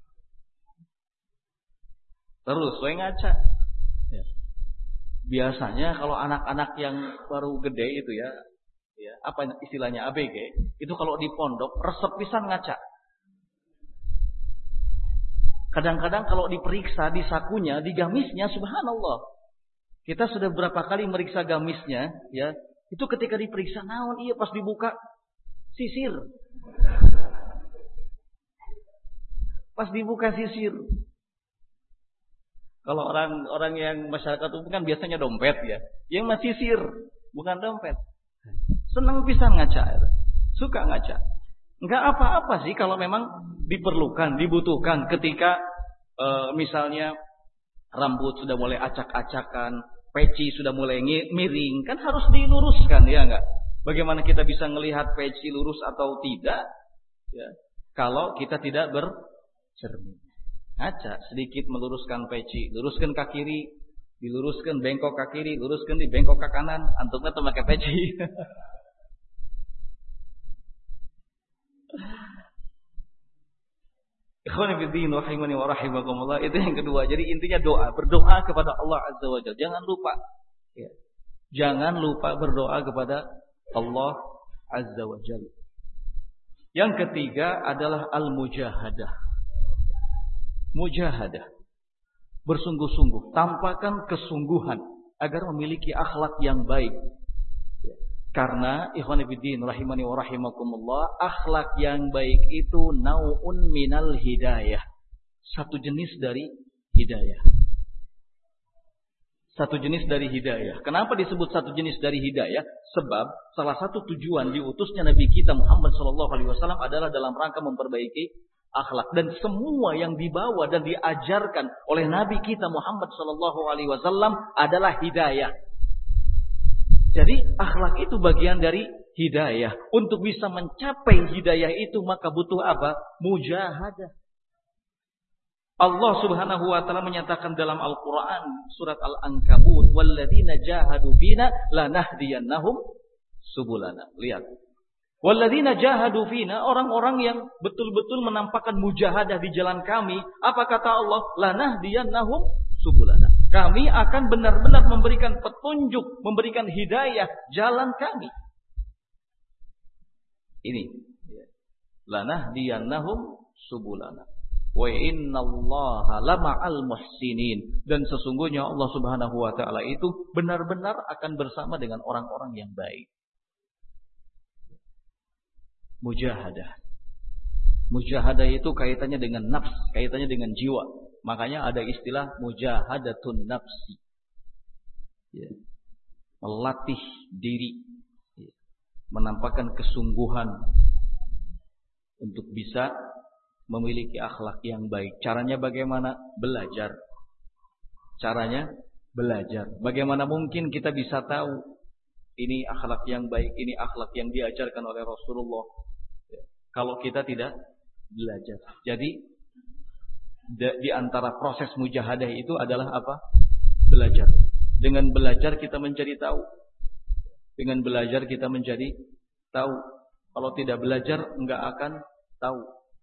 Terus we ngaca. Ya. Biasanya kalau anak-anak yang baru gede itu ya, apa istilahnya ABG, itu kalau di pondok resep pisan ngaca. Kadang-kadang kalau diperiksa di sakunya, di gamisnya, subhanallah. Kita sudah berapa kali meriksa gamisnya, ya. Itu ketika diperiksa, naon iya pas dibuka sisir. Pas dibuka sisir. Kalau orang yang masyarakat umum kan biasanya dompet ya. Yang mah sisir, bukan dompet. Senang pisan ngaca, suka ngaca. Enggak apa-apa sih kalau memang diperlukan, dibutuhkan ketika misalnya rambut sudah mulai acak-acakan, peci sudah mulai miring, kan harus diluruskan, ya enggak? Bagaimana kita bisa melihat peci lurus atau tidak? Ya, kalau kita tidak bercermin. Aja sedikit meluruskan peci, luruskan ke kiri, diluruskan bengkok ke kiri, luruskan di bengkok ke kanan, antumnya tuh pakai peci. Ikhwan fillah rahimani wa rahimakumullah, itu yang kedua. Jadi intinya doa, berdoa kepada Allah Azza wa Jalla. Jangan lupa. Ya. Jangan lupa berdoa kepada Allah Azza wa Jalla. Yang ketiga adalah al-mujahadah. Mujahadah. Bersungguh-sungguh, tampakkan kesungguhan agar memiliki akhlak yang baik. Karena ikhwan fillah rahimani wa rahimakumullah, akhlak yang baik itu nau'un minal hidayah. Satu jenis dari hidayah. Satu jenis dari hidayah. Kenapa disebut satu jenis dari hidayah? Sebab salah satu tujuan diutusnya Nabi kita Muhammad SAW adalah dalam rangka memperbaiki akhlak. Dan semua yang dibawa dan diajarkan oleh Nabi kita Muhammad SAW adalah hidayah. Jadi akhlak itu bagian dari hidayah. Untuk bisa mencapai hidayah itu maka butuh apa? Mujahadah. Allah Subhanahu wa taala menyatakan dalam Al-Qur'an surat Al-Ankabut, "Walladzina jahadu fina lanahdiyannahum subulana." Lihat. Walladzina jahadu fina, orang-orang yang betul-betul menampakkan mujahadah di jalan kami. Apa kata Allah? Lanahdiyannahum subulana. Kami akan benar-benar memberikan petunjuk, memberikan hidayah jalan kami. Ini. Lanahdiyannahum subulana. Wa innallaha lama'al muhsinin. Dan sesungguhnya Allah Subhanahu wa taala itu benar-benar akan bersama dengan orang-orang yang baik. Mujahadah. Mujahadah itu kaitannya dengan nafs, kaitannya dengan jiwa. Makanya ada istilah mujahadatun nafsi. Ya. Melatih diri. Ya. Menampakkan kesungguhan untuk bisa memiliki akhlak yang baik. Caranya bagaimana? Belajar. Caranya belajar. Bagaimana mungkin kita bisa tahu ini akhlak yang baik, ini akhlak yang diajarkan oleh Rasulullah, kalau kita tidak belajar. Jadi di antara proses mujahadah itu adalah apa? Belajar. Dengan belajar kita menjadi tahu. Dengan belajar kita menjadi tahu. Kalau tidak belajar enggak akan tahu.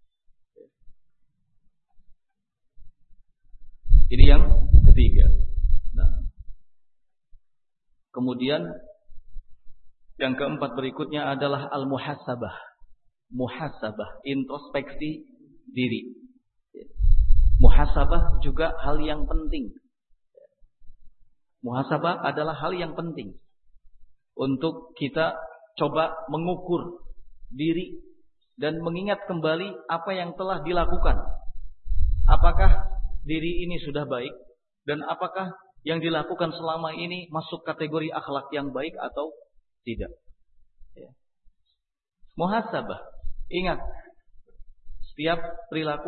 Ini yang ketiga. Nah, kemudian yang keempat berikutnya adalah al-muhasabah. Muhasabah, introspeksi diri. Muhasabah juga hal yang penting. Muhasabah adalah hal yang penting untuk kita coba mengukur diri dan mengingat kembali apa yang telah dilakukan. Apakah diri ini sudah baik dan apakah yang dilakukan selama ini masuk kategori akhlak yang baik atau tidak. Ya. Muhasabah. Ingat, setiap perilaku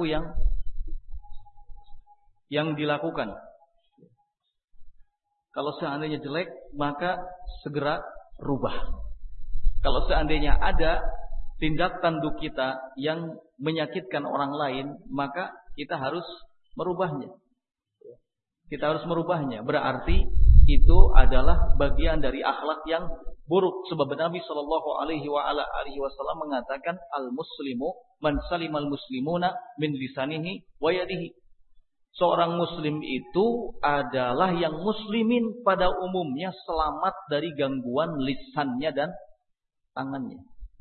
yang dilakukan, kalau seandainya jelek maka segera rubah. Kalau seandainya ada tindak tanduk kita yang menyakitkan orang lain, maka kita harus merubahnya. Kita harus merubahnya. Berarti itu adalah bagian dari akhlak yang buruk. Sebab Nabi sallallahu alaihi wasallam mengatakan al-muslimu man salimal muslimuna min lisanihi wa yadihi. Seorang muslim itu adalah yang muslimin pada umumnya selamat dari gangguan lisannya dan tangannya.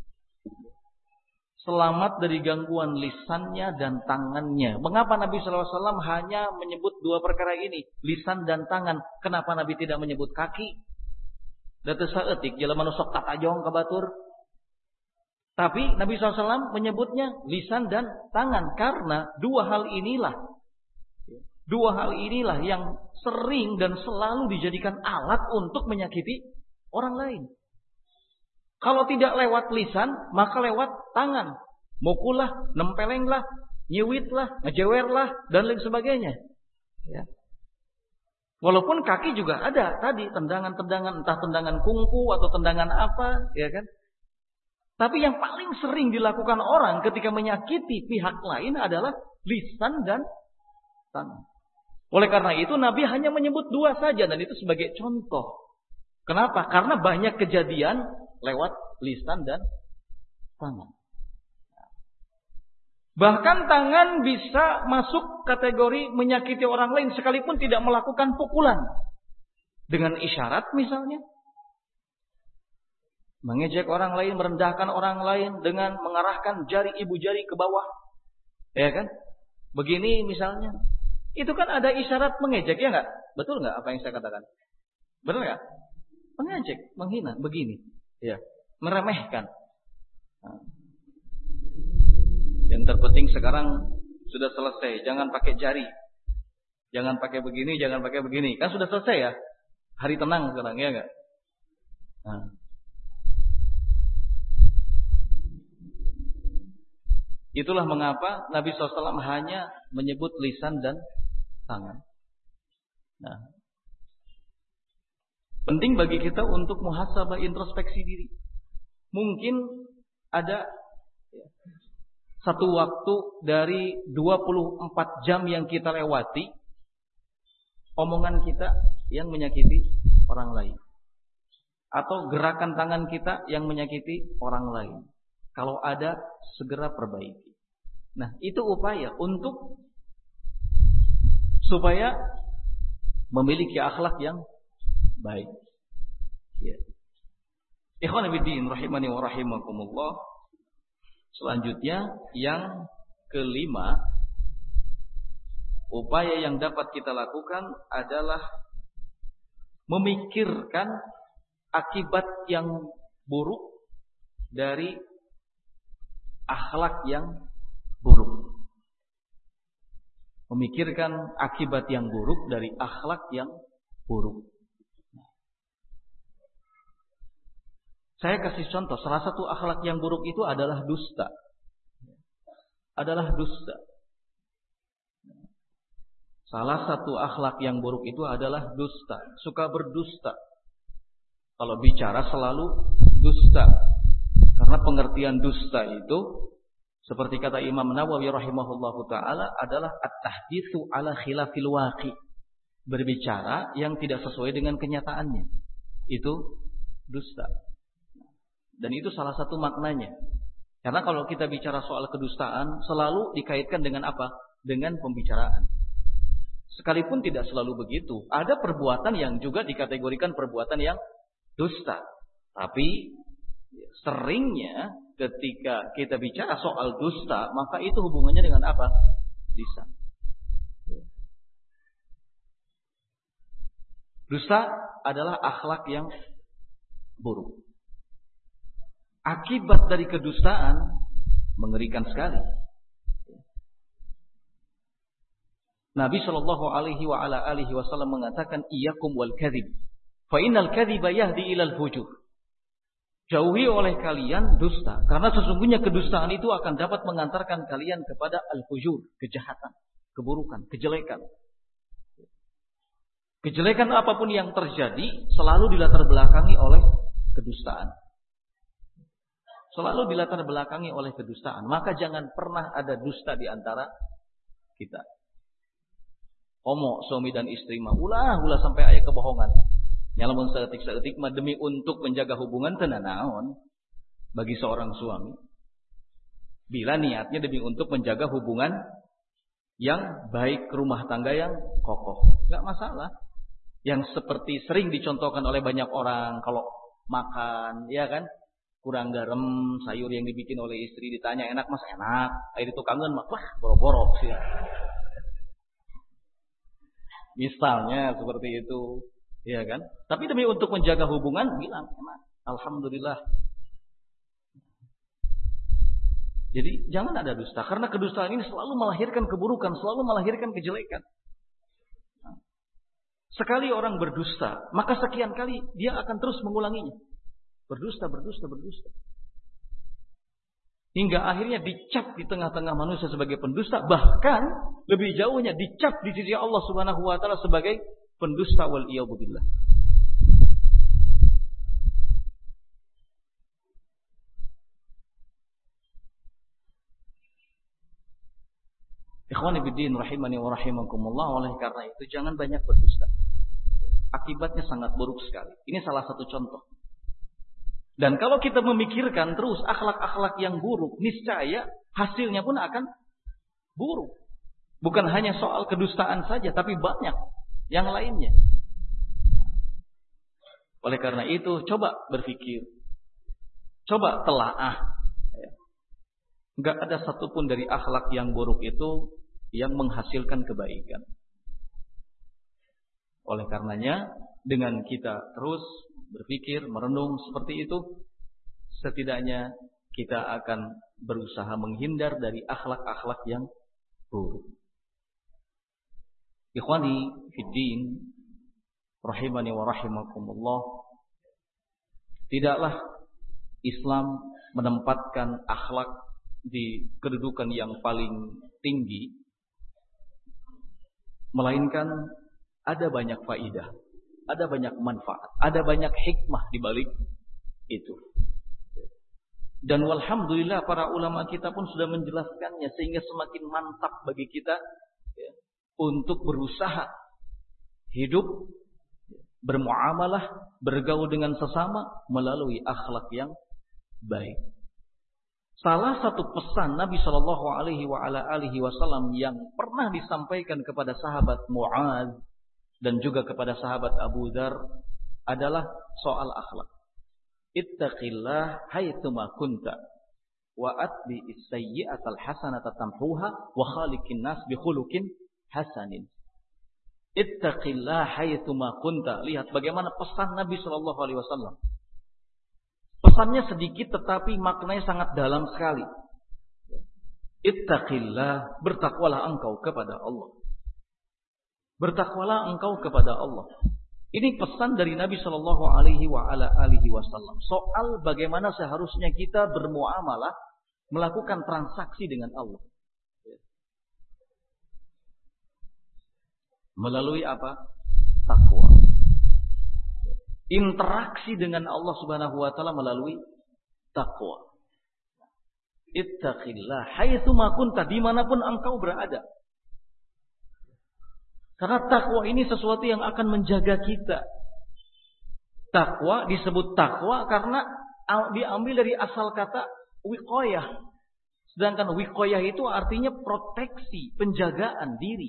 Selamat dari gangguan lisannya dan tangannya. Mengapa Nabi SAW hanya menyebut dua perkara ini? Lisan dan tangan. Kenapa Nabi tidak menyebut kaki? Datu saeutik jelema nu sok tatajong ka batur. Tapi Nabi SAW menyebutnya lisan dan tangan. Karena dua hal inilah yang sering dan selalu dijadikan alat untuk menyakiti orang lain. Kalau tidak lewat lisan, maka lewat tangan. Mukullah, nempelenglah, nyiwitlah, ngejewerlah, dan lain sebagainya. Ya. Walaupun kaki juga ada tadi tendangan-tendangan, entah tendangan kungfu atau tendangan apa, ya kan? Tapi yang paling sering dilakukan orang ketika menyakiti pihak lain adalah lisan dan tangan. Oleh karena itu Nabi hanya menyebut 2 saja dan itu sebagai contoh. Kenapa? Karena banyak kejadian lewat lisan dan tangan. Bahkan tangan bisa masuk kategori menyakiti orang lain sekalipun tidak melakukan pukulan. Dengan isyarat misalnya. Mengejek orang lain, merendahkan orang lain dengan mengarahkan jari ibu jari ke bawah. Ya kan? Begini misalnya. Itu kan ada isyarat mengejek, ya enggak? Betul enggak apa yang saya katakan? Betul enggak? Mengejek, menghina, begini. Ya, meremehkan. Yang terpenting sekarang sudah selesai. Jangan pakai jari. Jangan pakai begini, jangan pakai begini. Kan sudah selesai ya. Hari tenang sekarang, ya enggak? Itulah mengapa Nabi SAW hanya menyebut lisan dan tangan. Penting bagi kita untuk muhasabah, introspeksi diri. Mungkin ada satu waktu dari 24 jam yang kita lewati, omongan kita yang menyakiti orang lain. Atau gerakan tangan kita yang menyakiti orang lain. Kalau ada, segera perbaiki. Nah, itu upaya untuk supaya memiliki akhlak yang baik. Ya. Ikhwan fillah rahimani wa rahimakumullah. Selanjutnya yang kelima, upaya yang dapat kita lakukan adalah memikirkan akibat yang buruk dari akhlak yang buruk. Memikirkan akibat yang buruk dari akhlak yang buruk. Saya kasih contoh, salah satu akhlak yang buruk itu adalah dusta. Adalah dusta. Salah satu akhlak yang buruk itu adalah dusta. Suka berdusta. Kalau bicara selalu dusta. Karena pengertian dusta itu, seperti kata Imam Nawawi rahimahullahu ta'ala, adalah at-tahditsu ala khilafil waqi. Berbicara yang tidak sesuai dengan kenyataannya. Itu dusta. Dan itu salah satu maknanya. Karena kalau kita bicara soal kedustaan, selalu dikaitkan dengan apa? Dengan pembicaraan. Sekalipun tidak selalu begitu. Ada perbuatan yang juga dikategorikan perbuatan yang dusta. Tapi seringnya ketika kita bicara soal dusta, maka itu hubungannya dengan apa? Lisan. Dusta adalah akhlak yang buruk. Akibat dari kedustaan mengerikan sekali. Nabi Shallallahu Alaihi Wasallam mengatakan, "Iyyakum wal kadhib, fa innal kadhiba yahdi ilal fujur." Jauhi oleh kalian dusta, karena sesungguhnya kedustaan itu akan dapat mengantarkan kalian kepada al-fujur, kejahatan, keburukan, kejelekan. Kejelekan apapun yang terjadi selalu dilatar belakangi oleh kedustaan. Selalu dilatar belakangi oleh kedustaan. Maka jangan pernah ada dusta di antara kita. Omo suami dan istri mah ulah sampai aya kebohongan. Nyalamun saeutik mah demi untuk menjaga hubungan teu naon bagi seorang suami. Bila niatnya demi untuk menjaga hubungan yang baik, rumah tangga yang kokoh, enggak masalah. Yang seperti sering dicontohkan oleh banyak orang kalau makan, ya kan? Kurang garam, sayur yang dibikin oleh istri ditanya enak mas, enak. Air ditukangkeun mah wah boro-boro sih. Misalnya seperti itu, ya kan? Tapi demi untuk menjaga hubungan bilang enak, alhamdulillah. Jadi jangan ada dusta, karena kedustaan ini selalu melahirkan keburukan, selalu melahirkan kejelekan. Sekali orang berdusta, maka sekian kali dia akan terus mengulanginya. Berdusta. Hingga akhirnya dicap di tengah-tengah manusia sebagai pendusta. Bahkan lebih jauhnya dicap di sisi Allah Subhanahu wa ta'ala sebagai pendusta wal iyadu billah. Ikhwani fiddin rahimani wa rahimakumullah, oleh karena itu jangan banyak berdusta. Akibatnya sangat buruk sekali. Ini salah satu contoh. Dan kalau kita memikirkan terus akhlak-akhlak yang buruk, niscaya hasilnya pun akan buruk. Bukan hanya soal kedustaan saja, tapi banyak yang lainnya. Oleh karena itu, coba berpikir. Coba telaah. Enggak ada satupun dari akhlak yang buruk itu yang menghasilkan kebaikan. Oleh karenanya, dengan kita terus berpikir, merenung seperti itu, setidaknya kita akan berusaha menghindar dari akhlak-akhlak yang buruk. Ikhwani fiddin rahimani wa rahimakumullah, tidaklah Islam menempatkan akhlak di kedudukan yang paling tinggi, melainkan ada banyak faidah, ada banyak manfaat, ada banyak hikmah di balik itu. Dan walhamdulillah para ulama kita pun sudah menjelaskannya, sehingga semakin mantap bagi kita untuk berusaha hidup, bermuamalah, bergaul dengan sesama melalui akhlak yang baik. Salah satu pesan Nabi Shallallahu Alaihi Wasallam yang pernah disampaikan kepada sahabat Mu'adz dan juga kepada sahabat Abu Dzar adalah soal akhlak. Ittaqillah haitsuma kunta wa atbi as-sayyi'atal hasanata tamhuha wa khaliqin nas bi khuluqin hasanin. Ittaqillah haitsuma kunta. Lihat bagaimana pesan Nabi Shallallahu Alaihi Wasallam. Pesannya sedikit tetapi maknanya sangat dalam sekali. Ittaqillah, bertakwalah engkau kepada Allah. Bertakwalah engkau kepada Allah. Ini pesan dari Nabi Shallallahu Alaihi Wasallam soal bagaimana seharusnya kita bermuamalah, melakukan transaksi dengan Allah. Melalui apa? Takwa. Interaksi dengan Allah Subhanahu wa taala melalui takwa. Ittaqillah haitsuma kunta, dimanapun engkau berada. Karena takwa ini sesuatu yang akan menjaga kita. Takwa disebut takwa karena diambil dari asal kata wiqayah. Sedangkan wiqayah itu artinya proteksi, penjagaan diri.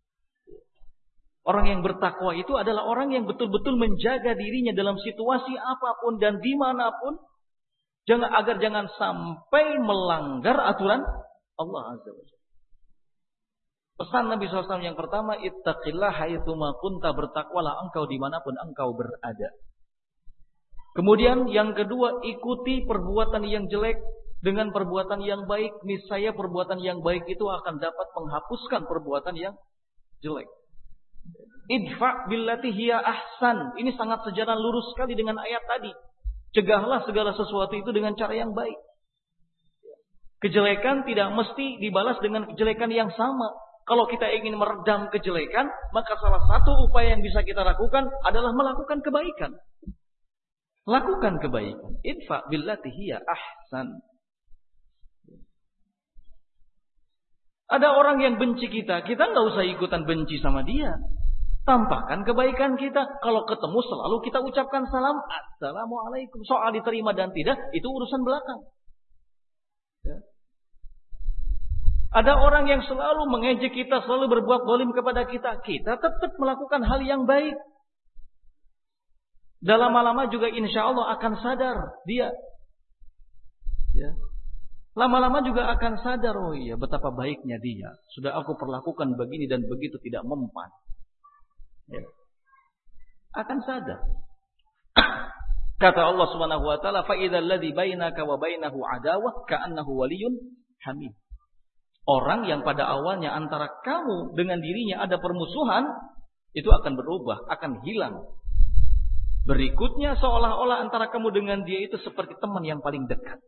Orang yang bertakwa itu adalah orang yang betul-betul menjaga dirinya dalam situasi apapun dan dimanapun, agar jangan sampai melanggar aturan Allah Azza wa Jalla. Pesan Nabi SAW yang pertama, ittaqillah haitsuma kunta, bertakwalah engkau dimanapun engkau berada. Kemudian yang kedua, ikuti perbuatan yang jelek dengan perbuatan yang baik. Niscaya perbuatan yang baik itu akan dapat menghapuskan perbuatan yang jelek. Idfa billati hiya ahsan. Ini sangat sejalan lurus sekali dengan ayat tadi. Cegahlah segala sesuatu itu dengan cara yang baik. Kejelekan tidak mesti dibalas dengan kejelekan yang sama. Kalau kita ingin meredam kejelekan, maka salah satu upaya yang bisa kita lakukan adalah melakukan kebaikan. Lakukan kebaikan. Idfa billati hiya ahsan. Ada orang yang benci kita, kita nggak usah ikutan benci sama dia. Tampakkan kebaikan kita. Kalau ketemu selalu kita ucapkan salam, assalamualaikum. Soal diterima dan tidak, itu urusan belakang. Ya. Ada orang yang selalu mengejek kita, selalu berbuat zalim kepada kita. Kita tetap melakukan hal yang baik. Dan lama-lama juga insya Allah akan sadar dia. Ya. Lama-lama juga akan sadar, oh iya betapa baiknya dia. Sudah aku perlakukan begini dan begitu, tidak mempan. Ya. Akan sadar. Kata Allah Subhanahu wa taala, fa idzal ladzi bainaka wa bainahu adawah ka'annahu waliyyun hamim. Orang yang pada awalnya antara kamu dengan dirinya ada permusuhan, itu akan berubah, akan hilang. Berikutnya seolah-olah antara kamu dengan dia itu seperti teman yang paling dekat.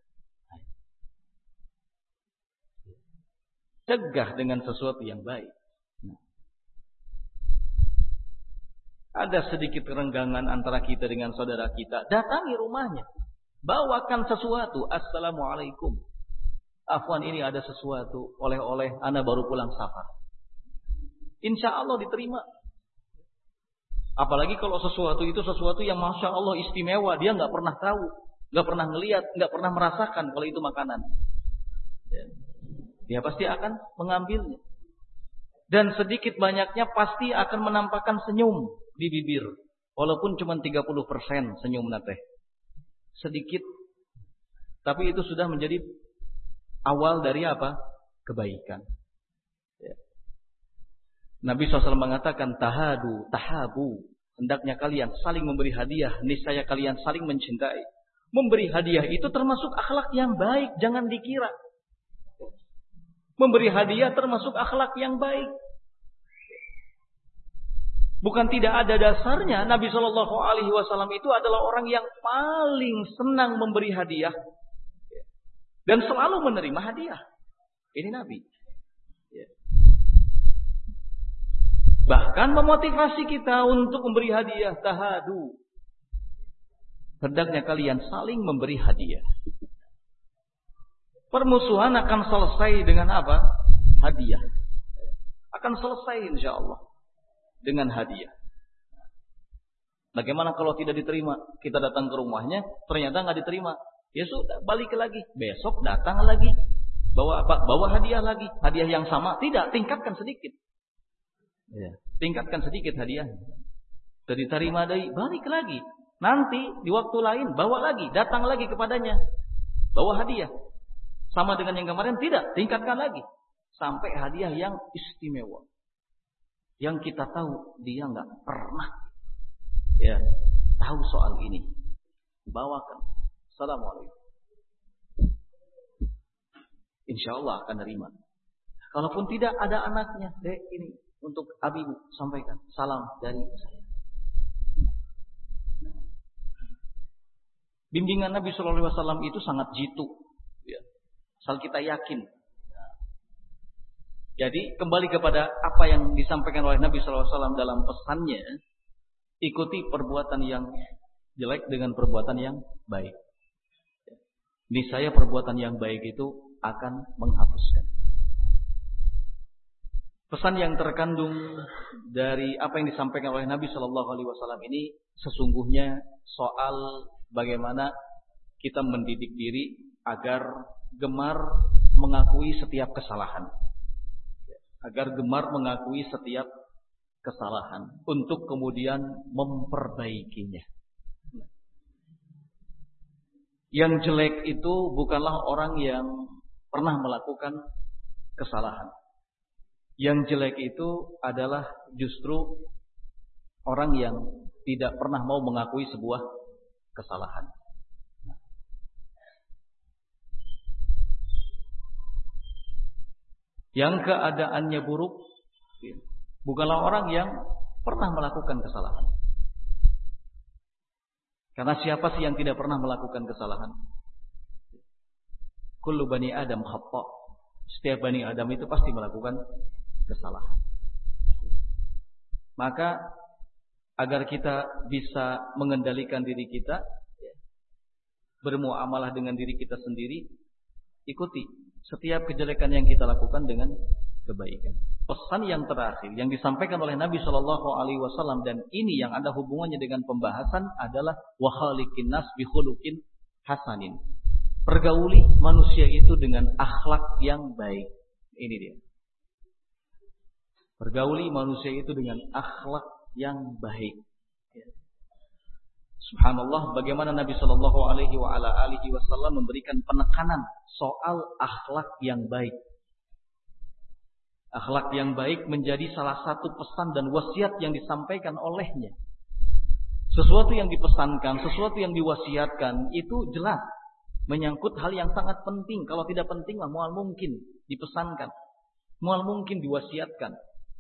Cegah dengan sesuatu yang baik. Ada sedikit kerenggangan antara kita dengan saudara kita, datangi rumahnya. Bawakan sesuatu. Assalamualaikum. Afwan, ini ada sesuatu. Oleh-oleh, ana baru pulang safar. Insya Allah diterima. Apalagi kalau sesuatu itu sesuatu yang Masya Allah istimewa. Dia nggak pernah tahu, nggak pernah ngelihat, nggak pernah merasakan kalau itu makanan. Dia pasti akan mengambilnya. Dan sedikit banyaknya pasti akan menampakkan senyum di bibir. Walaupun cuma 30% senyum nate. Sedikit. Tapi itu sudah menjadi awal dari apa? Kebaikan. Ya. Nabi SAW mengatakan tahabu. Hendaknya kalian saling memberi hadiah. Niscaya kalian saling mencintai. Memberi hadiah itu termasuk akhlak yang baik. Jangan dikira. Memberi hadiah termasuk akhlak yang baik. Bukan tidak ada dasarnya. Nabi SAW itu adalah orang yang paling senang memberi hadiah. Dan selalu menerima hadiah. Ini Nabi. Bahkan memotivasi kita untuk memberi hadiah. Tahadu. Hendaknya kalian saling memberi hadiah. Permusuhan akan selesai dengan apa? Hadiah. Akan selesai insya Allah dengan hadiah. Bagaimana kalau tidak diterima? Kita datang ke rumahnya, ternyata nggak diterima. Ya sudah, balik lagi. Besok datang lagi. Bawa apa? Bawa hadiah lagi. Hadiah yang sama? Tidak, tingkatkan sedikit. Ya. Tingkatkan sedikit hadiah. Sudah diterima dari, balik lagi. Nanti di waktu lain bawa lagi, datang lagi kepadanya. Bawa hadiah. Sama dengan yang kemarin? Tidak, tingkatkan lagi. Sampai hadiah yang istimewa. Yang kita tahu dia nggak pernah tahu soal ini. Bawakan. Assalamualaikum. Insya Allah akan terima. Kalaupun tidak ada anaknya, ini untuk abibu sampaikan salam dari saya. Bimbingan Nabi SAW itu sangat jitu. Asal kita yakin. Jadi kembali kepada apa yang disampaikan oleh Nabi SAW dalam pesannya. Ikuti perbuatan yang jelek dengan perbuatan yang baik. Niscaya perbuatan yang baik itu akan menghapuskan. Pesan yang terkandung dari apa yang disampaikan oleh Nabi SAW ini sesungguhnya soal bagaimana kita mendidik diri agar gemar mengakui setiap kesalahan. Agar gemar mengakui setiap kesalahan. Untuk kemudian memperbaikinya. Yang jelek itu bukanlah orang yang pernah melakukan kesalahan. Yang jelek itu adalah justru orang yang tidak pernah mau mengakui sebuah kesalahan. Yang keadaannya buruk bukanlah orang yang pernah melakukan kesalahan. Karena siapa sih yang tidak pernah melakukan kesalahan? Kullu bani Adam khata'. Setiap bani Adam itu pasti melakukan kesalahan. Maka agar kita bisa mengendalikan diri kita, bermuamalah dengan diri kita sendiri, ikuti setiap kejelekan yang kita lakukan dengan kebaikan. Pesan yang terakhir yang disampaikan oleh Nabi SAW dan ini yang ada hubungannya dengan pembahasan adalah wa khaliqin nas bi khuluqin hasanin. Pergauli manusia itu dengan akhlak yang baik. Ini dia. Pergauli manusia itu dengan akhlak yang baik. Subhanallah, bagaimana Nabi SAW memberikan penekanan soal akhlak yang baik. Akhlak yang baik menjadi salah satu pesan dan wasiat yang disampaikan olehnya. Sesuatu yang dipesankan, sesuatu yang diwasiatkan itu jelas menyangkut hal yang sangat penting. Kalau tidak penting lah mual mungkin dipesankan, mual mungkin diwasiatkan.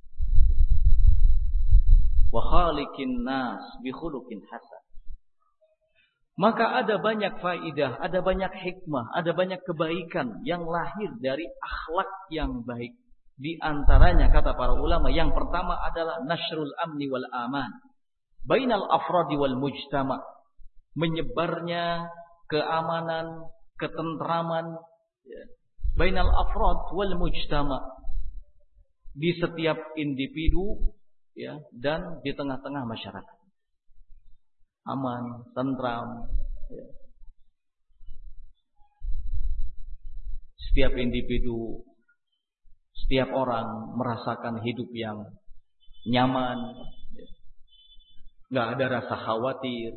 Wa khaliqin nas bi khuluqin hasan. Maka ada banyak faidah, ada banyak hikmah, ada banyak kebaikan yang lahir dari akhlak yang baik. Di antaranya kata para ulama, yang pertama adalah nasrul amni wal aman. bainal afradi wal mujtama, menyebarnya keamanan, ketentraman, ya, bainal afrad wal mujtama, di setiap individu, ya, dan di tengah-tengah masyarakat. Aman, tentram, ya. Setiap individu, setiap orang merasakan hidup yang nyaman, ya. Nggak ada rasa khawatir.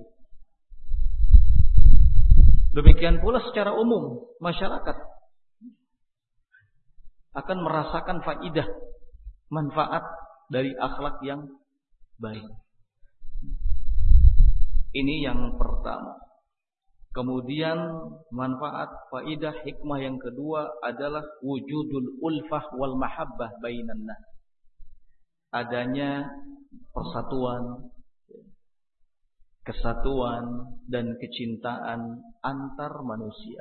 Demikian pula secara umum masyarakat akan merasakan faidah, manfaat dari akhlak yang baik. Ini yang pertama. Kemudian manfaat, faidah, hikmah yang kedua adalah wujudul ulfah wal mahabbah bainan nas. Adanya persatuan, kesatuan dan kecintaan antar manusia.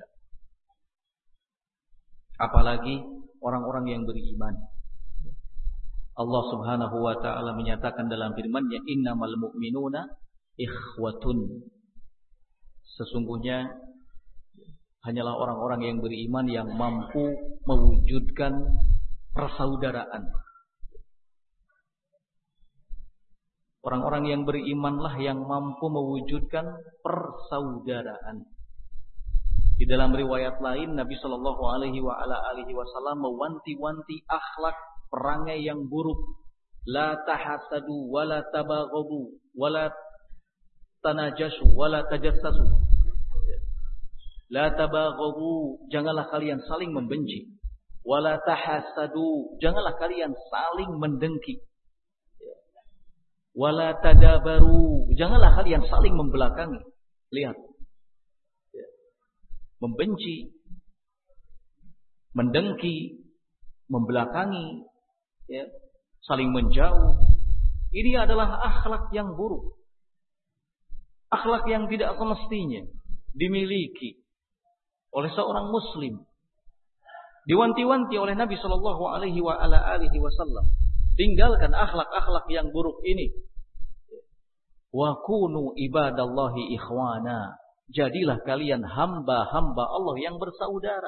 Apalagi orang-orang yang beriman. Allah Subhanahu wa taala menyatakan dalam firman-Nya, innamal mu'minuna ikhwatun. Sesungguhnya hanyalah orang-orang yang beriman yang mampu mewujudkan persaudaraan. Orang-orang yang berimanlah yang mampu mewujudkan persaudaraan. Di dalam riwayat lain Nabi Shallallahu Alaihi Wasallam mewanti-wanti akhlak perangai yang buruk. La tahasadu, wala tabaghadu, wala tanajasu, wala tajassasu. La tabaghadu, janganlah kalian saling membenci. Wala tahasadu, janganlah kalian saling mendengki. Wala tadabaru, janganlah kalian saling membelakangi. Lihat, membenci, mendengki, membelakangi, ya, saling menjauh. Ini adalah akhlak yang buruk, akhlak yang tidak semestinya dimiliki oleh seorang Muslim. Diwanti-wanti oleh Nabi Shallallahu Alaihi Wasallam. Tinggalkan akhlak-akhlak yang buruk ini. Wa kunu ibadallahi ikhwana. Jadilah kalian hamba-hamba Allah yang bersaudara.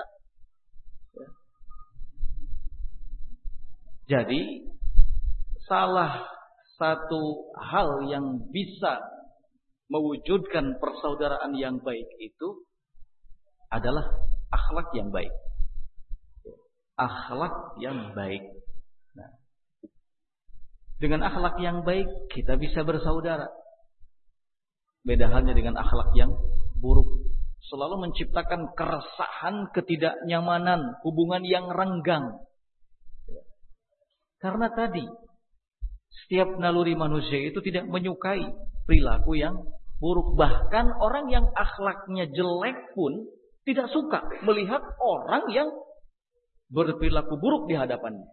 Jadi salah satu hal yang bisa mewujudkan persaudaraan yang baik itu adalah akhlak yang baik. Akhlak yang baik. Nah, dengan akhlak yang baik kita bisa bersaudara. Beda halnya dengan akhlak yang buruk. Selalu menciptakan keresahan, ketidaknyamanan, hubungan yang renggang. Karena tadi setiap naluri manusia itu tidak menyukai perilaku yang buruk. Bahkan orang yang akhlaknya jelek pun tidak suka melihat orang yang berperilaku buruk di hadapannya.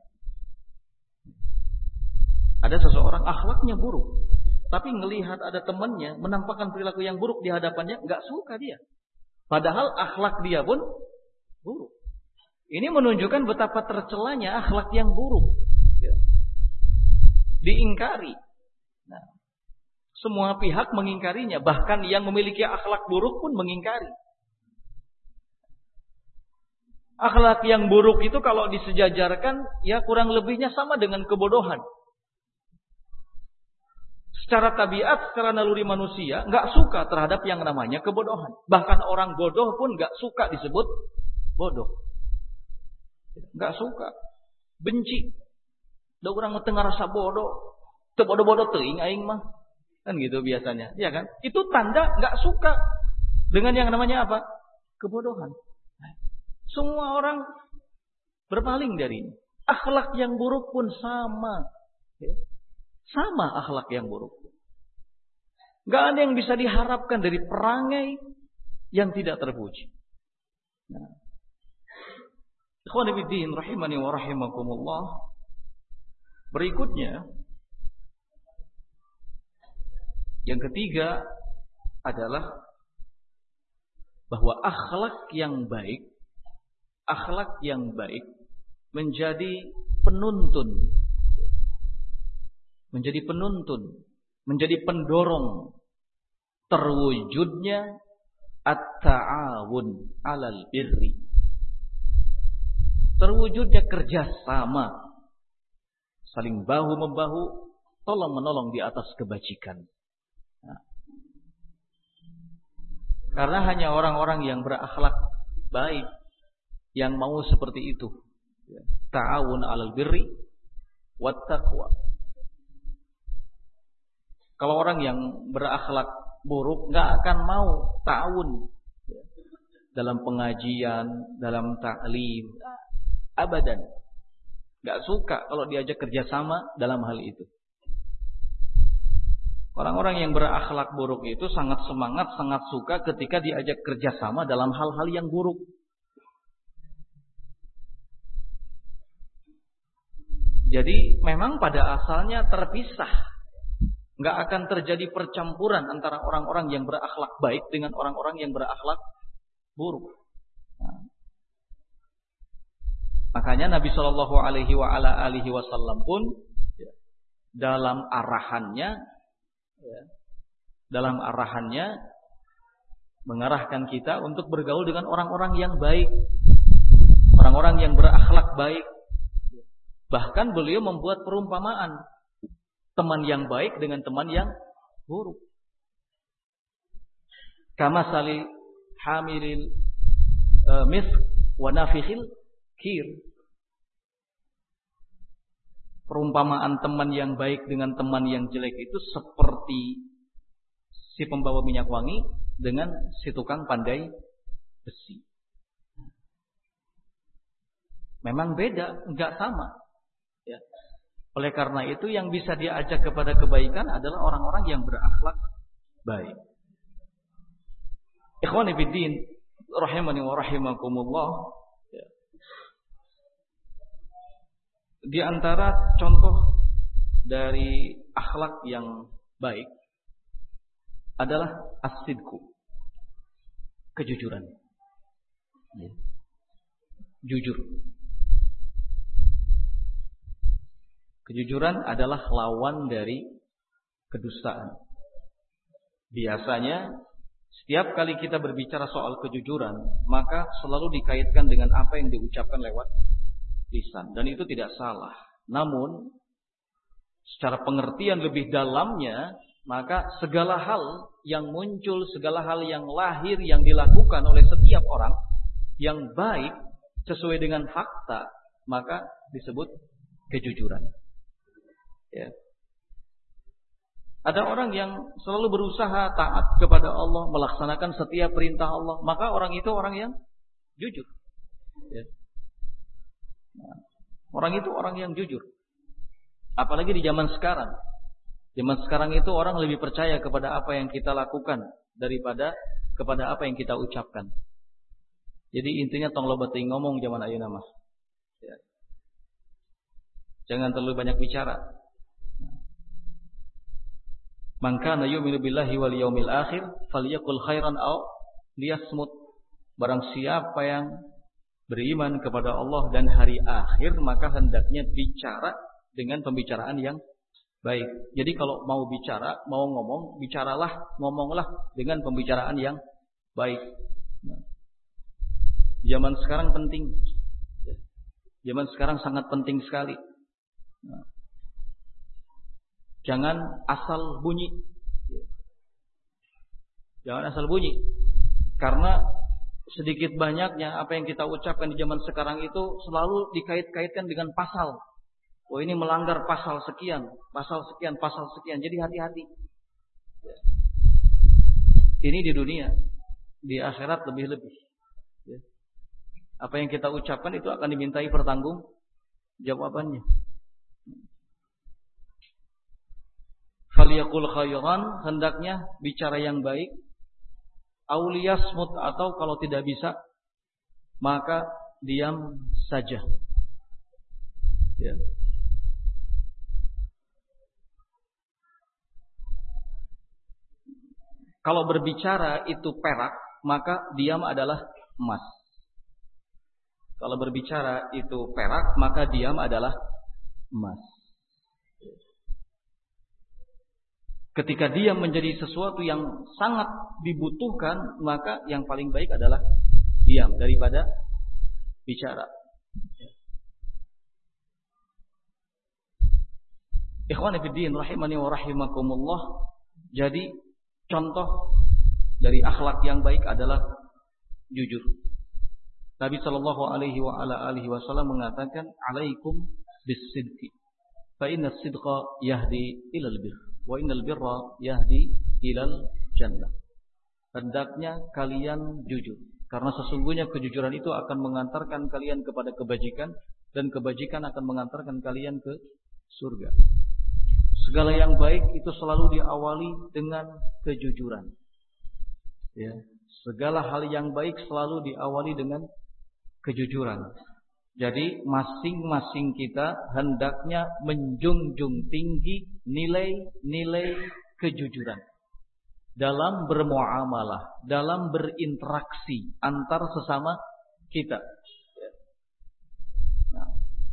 Ada seseorang akhlaknya buruk, tapi ngelihat ada temannya menampakkan perilaku yang buruk di hadapannya, nggak suka dia. Padahal akhlak dia pun buruk. Ini menunjukkan betapa tercelanya akhlak yang buruk. Ya. Diingkari. Nah, semua pihak mengingkarinya, bahkan yang memiliki akhlak buruk pun mengingkari. Akhlak yang buruk itu kalau disejajarkan, ya kurang lebihnya sama dengan kebodohan. Secara tabiat, secara naluri manusia, nggak suka terhadap yang namanya kebodohan. Bahkan orang bodoh pun nggak suka disebut bodoh. Nggak suka, benci. Ada orang tengah rasa bodoh, bodoh-bodoh teuing aing mah, kan gitu biasanya, ya kan? Itu tanda nggak suka dengan yang namanya apa? Kebodohan. Semua orang berpaling dari ini. Akhlak yang buruk pun sama. Sama akhlak yang buruk. Gak ada yang bisa diharapkan dari perangai yang tidak terpuji. Nah. Ikhwan fillah rahimani wa rahimakumullah. Berikutnya, yang ketiga adalah bahwa akhlak yang baik menjadi penuntun menjadi pendorong terwujudnya at-ta'awun 'alal birri. Terwujudnya kerjasama, saling bahu-membahu, tolong-menolong di atas kebajikan. Nah, karena hanya orang-orang yang berakhlak baik yang mau seperti itu. Ta'awun 'alal birri wat taqwa. Kalau orang yang berakhlak buruk nggak akan mau ta'awun dalam pengajian, dalam ta'lim, abadan. Nggak suka kalau diajak kerjasama dalam hal itu. Orang-orang yang berakhlak buruk itu sangat semangat, sangat suka ketika diajak kerjasama dalam hal-hal yang buruk. Jadi memang pada asalnya terpisah. Nggak akan terjadi percampuran antara orang-orang yang berakhlak baik dengan orang-orang yang berakhlak buruk. Nah, makanya Nabi Shallallahu Alaihi Wasallam pun dalam arahannya mengarahkan kita untuk bergaul dengan orang-orang yang baik, orang-orang yang berakhlak baik. Bahkan beliau membuat perumpamaan teman yang baik dengan teman yang buruk. Kama salil hamilil misk wa nafikhil kir. Perumpamaan teman yang baik dengan teman yang jelek itu seperti si pembawa minyak wangi dengan si tukang pandai besi. Memang beda, enggak sama. Ya. Oleh karena itu yang bisa diajak kepada kebaikan adalah orang-orang yang berakhlak baik. Ikhwani fiddin, rahimani wa rahimakumullah. Di antara contoh dari akhlak yang baik adalah as-sidqu, kejujuran. Jujur. Kejujuran adalah lawan dari kedustaan. Biasanya setiap kali kita berbicara soal kejujuran, maka selalu dikaitkan dengan apa yang diucapkan lewat lisan, dan itu tidak salah. Namun secara pengertian lebih dalamnya, maka segala hal yang muncul, segala hal yang lahir, yang dilakukan oleh setiap orang yang baik sesuai dengan fakta, maka disebut kejujuran. Ya. Ada orang yang selalu berusaha taat kepada Allah, melaksanakan setiap perintah Allah, maka orang itu orang yang jujur. Ya. Nah, orang itu orang yang jujur. Apalagi di zaman sekarang. Zaman sekarang itu orang lebih percaya kepada apa yang kita lakukan daripada kepada apa yang kita ucapkan. Jadi intinya tong loba teuing ngomong zaman ayeuna mah. Ya. Jangan terlalu banyak bicara. Man kana yu'minu billahi wal yaumil akhir falyaqul khairan aw liyasmut. Barang siapa yang beriman kepada Allah dan hari akhir, maka hendaknya bicara dengan pembicaraan yang baik. Jadi kalau mau bicara, mau ngomong, ngomonglah dengan pembicaraan yang baik. Nah, zaman sekarang penting. Zaman sekarang sangat penting sekali. Nah, jangan asal bunyi. Jangan asal bunyi. Karena sedikit banyaknya apa yang kita ucapkan di zaman sekarang itu selalu dikait-kaitkan dengan pasal. Oh, ini melanggar pasal sekian, pasal sekian, pasal sekian. Jadi hati-hati. Ini di dunia, di akhirat lebih-lebih. Apa yang kita ucapkan itu akan dimintai pertanggung jawabannya. Faliyakul khairan, hendaknya bicara yang baik. Auliyasmut, atau kalau tidak bisa maka diam saja. Ya. Kalau berbicara itu perak, maka diam adalah emas. Kalau berbicara itu perak, maka diam adalah emas. Ketika dia menjadi sesuatu yang sangat dibutuhkan, maka yang paling baik adalah diam daripada bicara. Ikhwani fiddin rahimani wa rahimakumullah. Jadi contoh dari akhlak yang baik adalah jujur. Nabi sallallahu alaihi wa ala alihi wasallam mengatakan, "Alaikum bis-sidqi, fa inna as-sidqa yahdi ilal birr, wa innal birra yahdi ilal jannah." Hendaknya kalian jujur, karena sesungguhnya kejujuran itu akan mengantarkan kalian kepada kebajikan, dan kebajikan akan mengantarkan kalian ke surga. Segala yang baik itu selalu diawali dengan kejujuran. Ya, segala hal yang baik selalu diawali dengan kejujuran. Jadi masing-masing kita hendaknya menjunjung tinggi nilai-nilai kejujuran dalam bermuamalah, dalam berinteraksi antar sesama kita. Nah,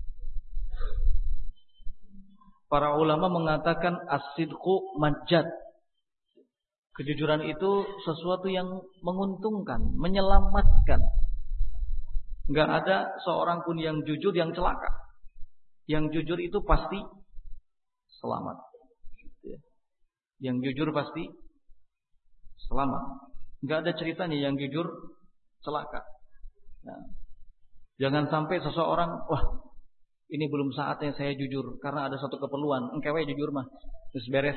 para ulama mengatakan as-sidqu majjad. Kejujuran itu sesuatu yang menguntungkan, menyelamatkan. Enggak ada seorang pun yang jujur yang celaka. Yang jujur itu pasti selamat. Yang jujur pasti selamat. Enggak ada ceritanya yang jujur celaka. Nah, jangan sampai seseorang, wah, ini belum saatnya saya jujur karena ada satu keperluan. Engkau jujur mah, terus beres.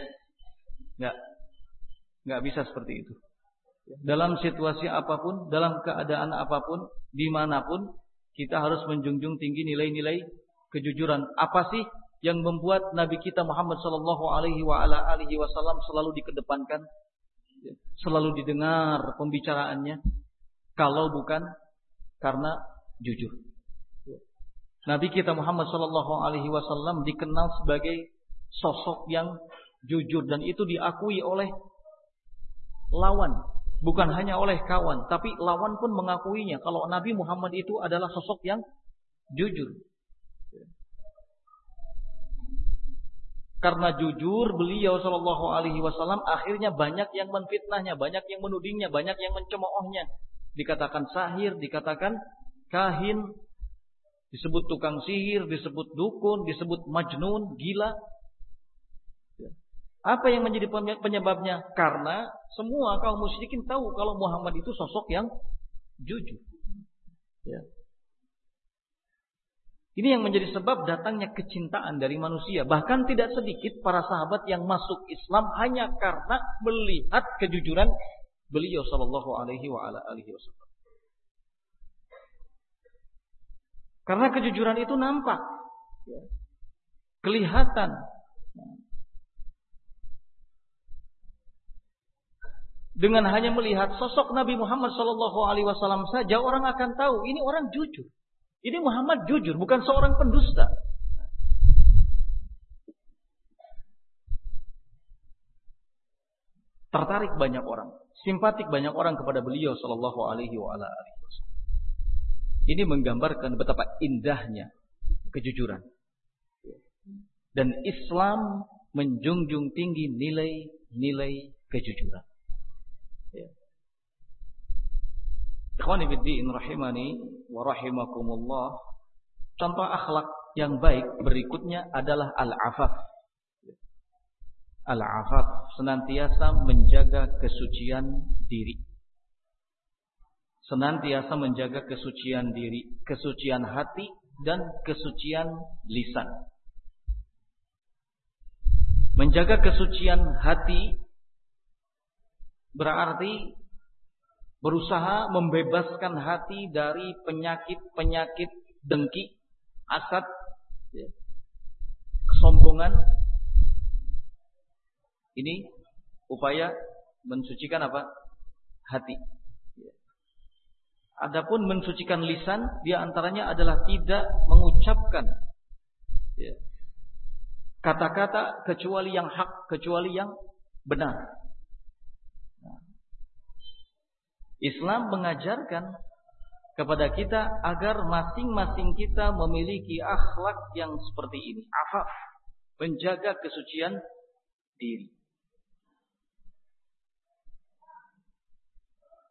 Enggak bisa seperti itu. Dalam situasi apapun, dalam keadaan apapun, dimanapun, kita harus menjunjung tinggi nilai-nilai kejujuran. Apa sih yang membuat Nabi kita Muhammad sallallahu alaihi wasallam selalu dikedepankan, selalu didengar pembicaraannya, kalau bukan karena jujur? Nabi kita Muhammad sallallahu alaihi wasallam dikenal sebagai sosok yang jujur, dan itu diakui oleh lawan. Bukan hanya oleh kawan, tapi lawan pun mengakuinya kalau Nabi Muhammad itu adalah sosok yang jujur. Karena jujur beliau sallallahu alaihi wasallam akhirnya banyak yang menfitnahnya, banyak yang menudingnya, banyak yang mencemoohnya. Dikatakan sahir, dikatakan kahin, disebut tukang sihir, disebut dukun, disebut majnun, gila. Apa yang menjadi penyebabnya? Karena semua kaum musyrikin tahu kalau Muhammad itu sosok yang jujur. Ya. Ini yang menjadi sebab datangnya kecintaan dari manusia. Bahkan tidak sedikit para sahabat yang masuk Islam hanya karena melihat kejujuran beliau sallallahu alaihi wasallam. Karena kejujuran itu nampak, ya, kelihatan. Dengan hanya melihat sosok Nabi Muhammad sallallahu alaihi wasallam saja, orang akan tahu ini orang jujur. Ini Muhammad jujur, bukan seorang pendusta. Tertarik banyak orang, simpatik banyak orang kepada beliau sallallahu alaihi wasallam. Ini menggambarkan betapa indahnya kejujuran. Dan Islam menjunjung tinggi nilai-nilai kejujuran. Ikhwani fiddin rahimani wa rahimakumullah. Contoh akhlak yang baik berikutnya adalah al-afaf. Al-afaf, senantiasa menjaga kesucian diri. Senantiasa menjaga kesucian diri, kesucian hati dan kesucian lisan. Menjaga kesucian hati berarti berusaha membebaskan hati dari penyakit-penyakit dengki, hasad, kesombongan. Ini upaya mensucikan apa? Hati. Adapun mensucikan lisan, di antaranya adalah tidak mengucapkan kata-kata kecuali yang hak, kecuali yang benar. Islam mengajarkan kepada kita agar masing-masing kita memiliki akhlak yang seperti ini, afaf, menjaga kesucian diri.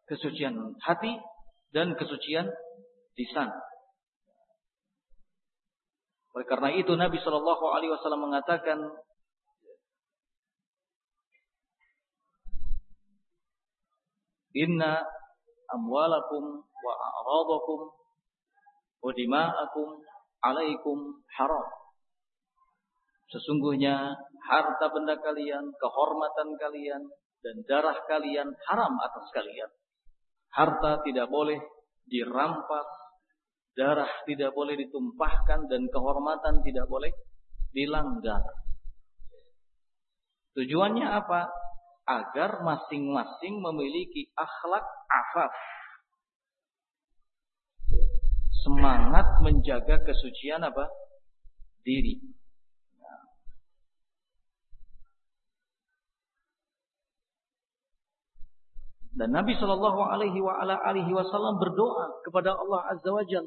kesucian hati dan kesucian lisan. Oleh karena itu Nabi Shallallahu Alaihi Wasallam mengatakan, Inna amwalakum wa a'radakum wa dima'akum alaikum haram. Sesungguhnya harta benda kalian, kehormatan kalian, dan darah kalian haram atas kalian. Harta tidak boleh dirampas, darah tidak boleh ditumpahkan, dan kehormatan tidak boleh dilanggar. Tujuannya apa? Agar masing-masing memiliki akhlak afaf. Semangat menjaga kesucian apa? Diri. Dan Nabi Shallallahu Alaihi Wasallam berdoa kepada Allah Azza wa Jalla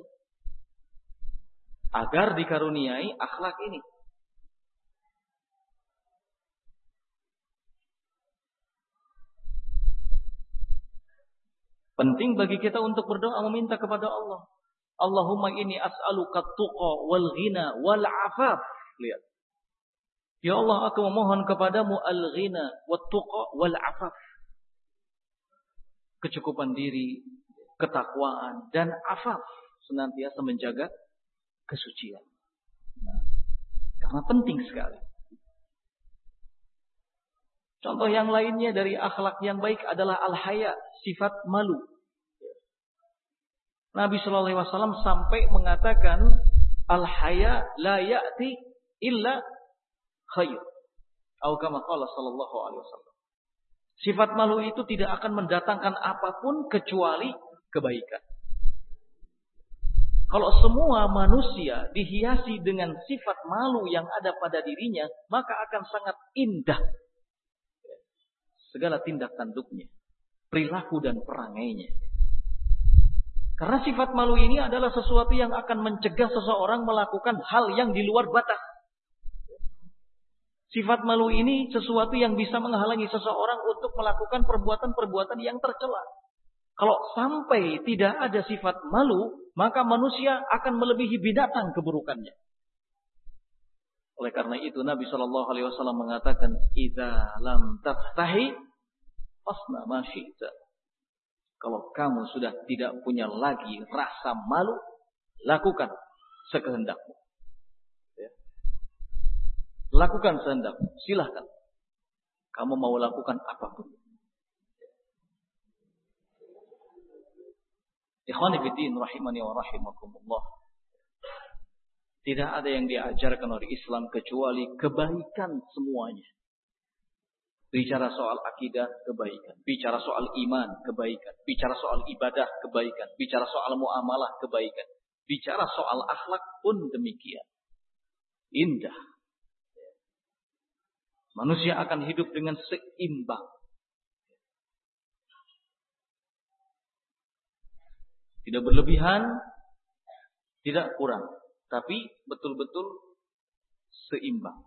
agar dikaruniai akhlak ini. Penting bagi kita untuk berdoa meminta kepada Allah. Allahumma inni as'aluka tuqa wal ghina wal afaf. Lihat. Ya Allah, aku memohon kepadamu al-ghina wat tuqa wal afaf. Kecukupan diri, ketakwaan, dan afaf, senantiasa menjaga kesucian. Karena penting sekali. Contoh yang lainnya dari akhlak yang baik adalah al-haya, sifat malu. Nabi Shallallahu Alaihi Wasallam sampai mengatakan, al-haya la ya'ti illa khair. Atau kama qala sallallahu alaihi wasallam. Sifat malu itu tidak akan mendatangkan apapun kecuali kebaikan. Kalau semua manusia dihiasi dengan sifat malu yang ada pada dirinya, maka akan sangat indah segala tindak tanduknya, perilaku dan perangainya. Karena sifat malu ini adalah sesuatu yang akan mencegah seseorang melakukan hal yang di luar batas. Sifat malu ini sesuatu yang bisa menghalangi seseorang untuk melakukan perbuatan-perbuatan yang tercela. Kalau sampai tidak ada sifat malu, maka manusia akan melebihi binatang keburukannya. Oleh karena itu Nabi Shallallahu Alaihi Wasallam mengatakan, "Idza lam taftahi, fasna ma syi'ta." Kalau kamu sudah tidak punya lagi rasa malu, lakukan sekehendakmu. Lakukan sehendakmu, silahkan. Kamu mau lakukan apapun. Ikhwani fiddin rahimani wa rahimakumullah. Tidak ada yang diajarkan oleh Islam kecuali kebaikan semuanya. Bicara soal akidah, kebaikan. Bicara soal iman, kebaikan. Bicara soal ibadah, kebaikan. Bicara soal muamalah, kebaikan. Bicara soal akhlak pun demikian. Indah. Manusia akan hidup dengan seimbang. Tidak berlebihan, tidak kurang. Tapi betul-betul seimbang.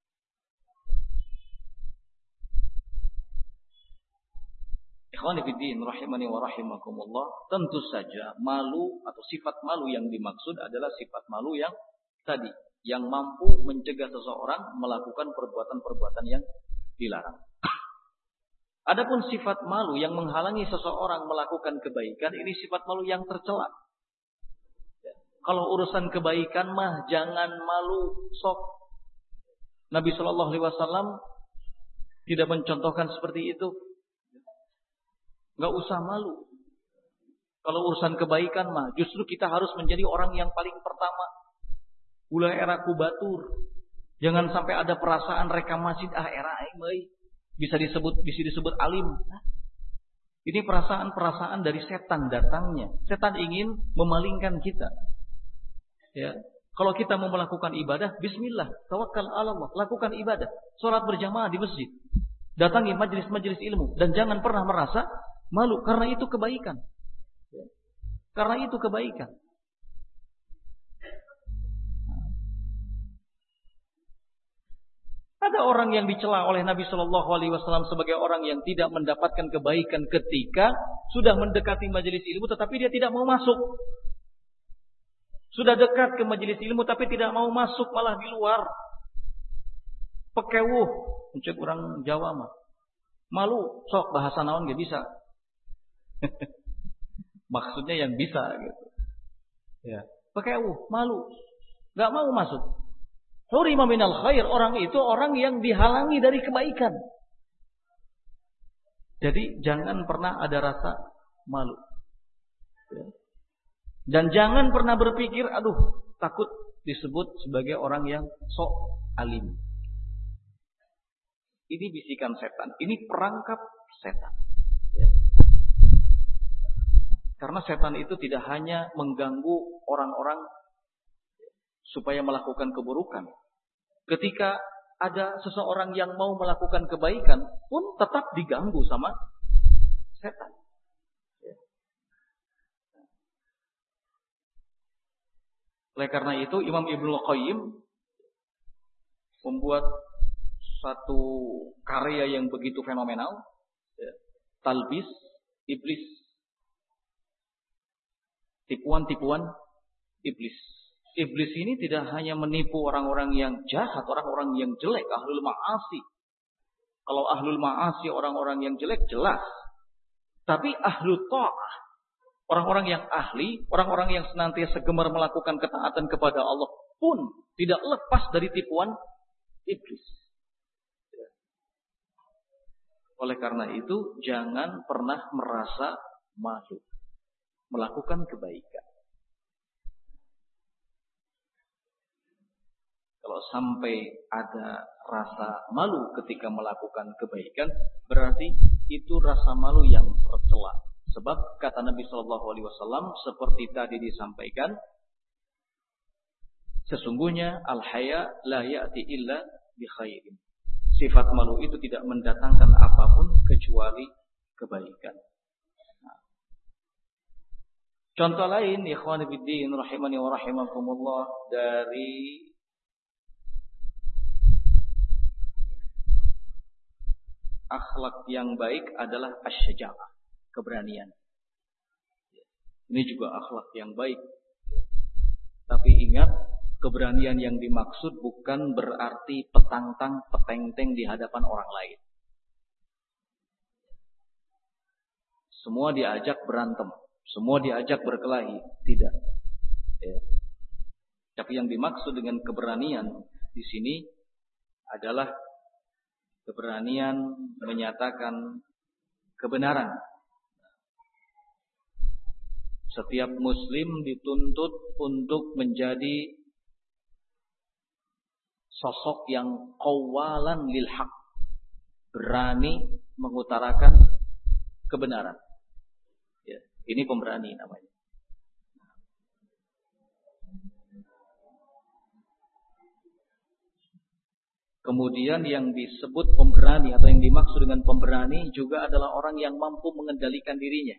Ikhwani fiddin rahimani wa rahimakumullah. Tentu saja malu atau sifat malu yang dimaksud adalah sifat malu yang tadi, yang mampu mencegah seseorang melakukan perbuatan-perbuatan yang dilarang. Adapun sifat malu yang menghalangi seseorang melakukan kebaikan, ini sifat malu yang tercela. Kalau urusan kebaikan mah jangan malu sok. Nabi Shallallahu Alaihi Wasallam tidak mencontohkan seperti itu. Enggak usah malu. Kalau urusan kebaikan mah justru kita harus menjadi orang yang paling pertama. Mulai era kubatur, jangan sampai ada perasaan reka masjid era aing bisa disebut alim. Ini perasaan-perasaan dari setan datangnya. Setan ingin memalingkan kita. Ya, kalau kita mau melakukan ibadah, bismillah, tawakkal ala Allah, lakukan ibadah, salat berjamaah di masjid, datangi majelis-majelis ilmu, dan jangan pernah merasa malu karena itu kebaikan. Karena itu kebaikan. Ada orang yang dicela oleh Nabi Shallallahu Alaihi Wasallam sebagai orang yang tidak mendapatkan kebaikan ketika sudah mendekati majelis ilmu tetapi dia tidak mau masuk. Sudah dekat ke majelis ilmu tapi tidak mau masuk, malah di luar. Pekewuh, ucap orang Jawa mah. Malu, sok bahasa naon gak bisa. Maksudnya yang bisa gitu. Ya, pekewuh, malu. Gak mau masuk. Hurima minal khair, orang itu orang yang dihalangi dari kebaikan. Jadi jangan pernah ada rasa malu. Dan jangan pernah berpikir, aduh, takut disebut sebagai orang yang sok alim. Ini bisikan setan, ini perangkap setan. Karena setan itu tidak hanya mengganggu orang-orang supaya melakukan keburukan. Ketika ada seseorang yang mau melakukan kebaikan pun tetap diganggu sama setan. Oleh karena itu Imam Ibnul Qayyim membuat satu karya yang begitu fenomenal, Talbis Iblis, tipuan-tipuan iblis. Iblis ini tidak hanya menipu orang-orang yang jahat, orang-orang yang jelek, ahlul ma'asi. Kalau ahlul ma'asi orang-orang yang jelek jelas. Tapi ahlul ta'ah, orang-orang yang ahli, orang-orang yang senantiasa gemar melakukan ketaatan kepada Allah pun tidak lepas dari tipuan iblis. Oleh karena itu jangan pernah merasa malu melakukan kebaikan. Kalau sampai ada rasa malu ketika melakukan kebaikan, berarti itu rasa malu yang tercela. Sebab kata Nabi Shallallahu Alaihi Wasallam seperti tadi disampaikan, sesungguhnya al-haya la ya'ti illa bi khairin. Sifat malu itu tidak mendatangkan apapun kecuali kebaikan. Contoh lain, ikhwan fillah rahimani wa rahimakumullah, dari akhlak yang baik adalah asy-syaja'ah, keberanian. Ini juga akhlak yang baik. Tapi ingat, keberanian yang dimaksud bukan berarti petantang, petenteng di hadapan orang lain. Semua diajak berantem, semua diajak berkelahi, tidak. Tapi yang dimaksud dengan keberanian di sini adalah keberanian menyatakan kebenaran. Setiap muslim dituntut untuk menjadi sosok yang qawalan lil haq, berani mengutarakan kebenaran. Ya, ini pemberani namanya. Kemudian yang disebut pemberani atau yang dimaksud dengan pemberani juga adalah orang yang mampu mengendalikan dirinya.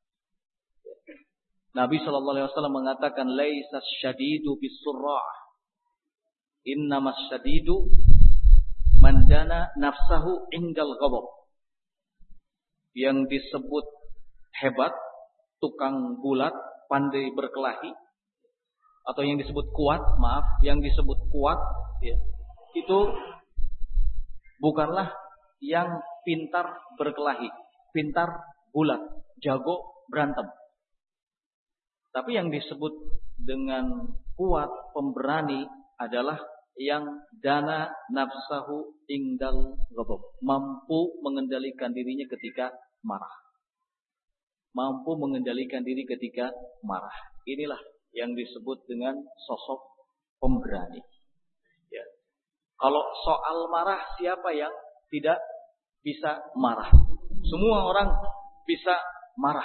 Nabi sallallahu alaihi wasallam mengatakan laisas syadidu bisurrah, innamas syadidu man dana nafsahu indal ghadab. Yang disebut hebat, tukang gulat, pandai berkelahi, atau yang disebut kuat, yang disebut kuat ya, itu bukanlah yang pintar berkelahi, pintar gulat, jago berantem. Tapi yang disebut dengan kuat, pemberani adalah yang dana nafsahu indal ghadab, mampu mengendalikan dirinya ketika marah. Mampu mengendalikan diri ketika marah. Inilah yang disebut dengan sosok pemberani. Ya. Kalau soal marah, siapa yang tidak bisa marah? Semua orang bisa marah.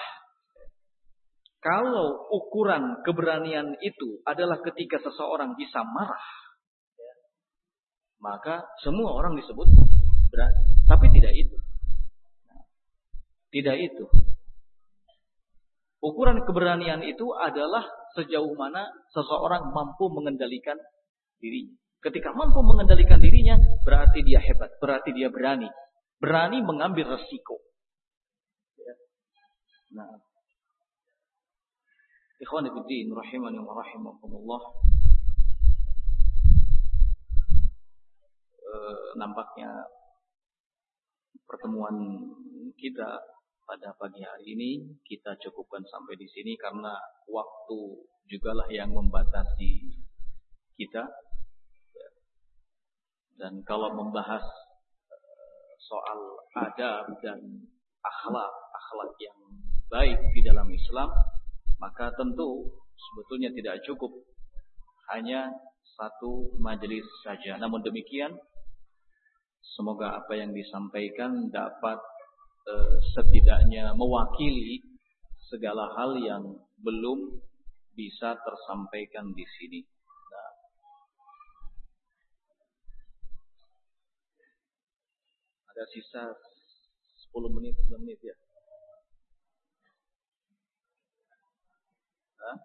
Kalau ukuran keberanian itu adalah ketika seseorang bisa marah, ya, maka semua orang disebut berani. Tapi tidak itu. Tidak itu. Ukuran keberanian itu adalah sejauh mana seseorang mampu mengendalikan dirinya. Ketika mampu mengendalikan dirinya, berarti dia hebat, berarti dia berani. Berani mengambil resiko. Ya. Nah, ikhwani fiddin rahimani wa rahimakumullah. Nampaknya pertemuan kita pada pagi hari ini kita cukupkan sampai di sini karena waktu jugalah yang membatasi kita. Dan kalau membahas soal adab dan akhlak yang baik di dalam Islam, maka tentu sebetulnya tidak cukup hanya satu majelis saja. Namun demikian, semoga apa yang disampaikan dapat setidaknya mewakili segala hal yang belum bisa tersampaikan di sini. Nah, ada sisa 10 menit, 9 menit ya. Hah?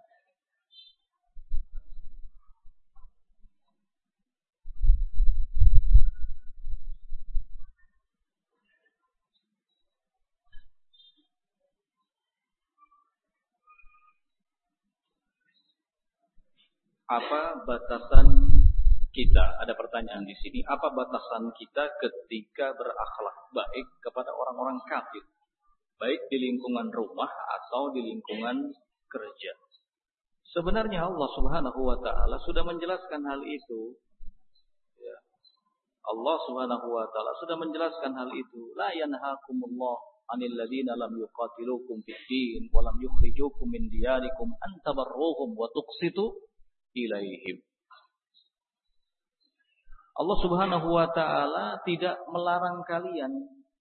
Apa batasan kita? Ada pertanyaan di sini. Apa batasan kita ketika berakhlak baik kepada orang-orang kafir? Baik di lingkungan rumah atau di lingkungan kerja. Sebenarnya Allah Subhanahu wa taala sudah menjelaskan hal itu. Ya. Allah Subhanahu wa taala sudah menjelaskan hal itu. La yanhaakumullah 'anil ladzina lam yuqatilukum fid din wa lam yukhrijukum min diyarikum an tabarruhum wa tuqsitu ilaihim. Allah Subhanahu wa taala tidak melarang kalian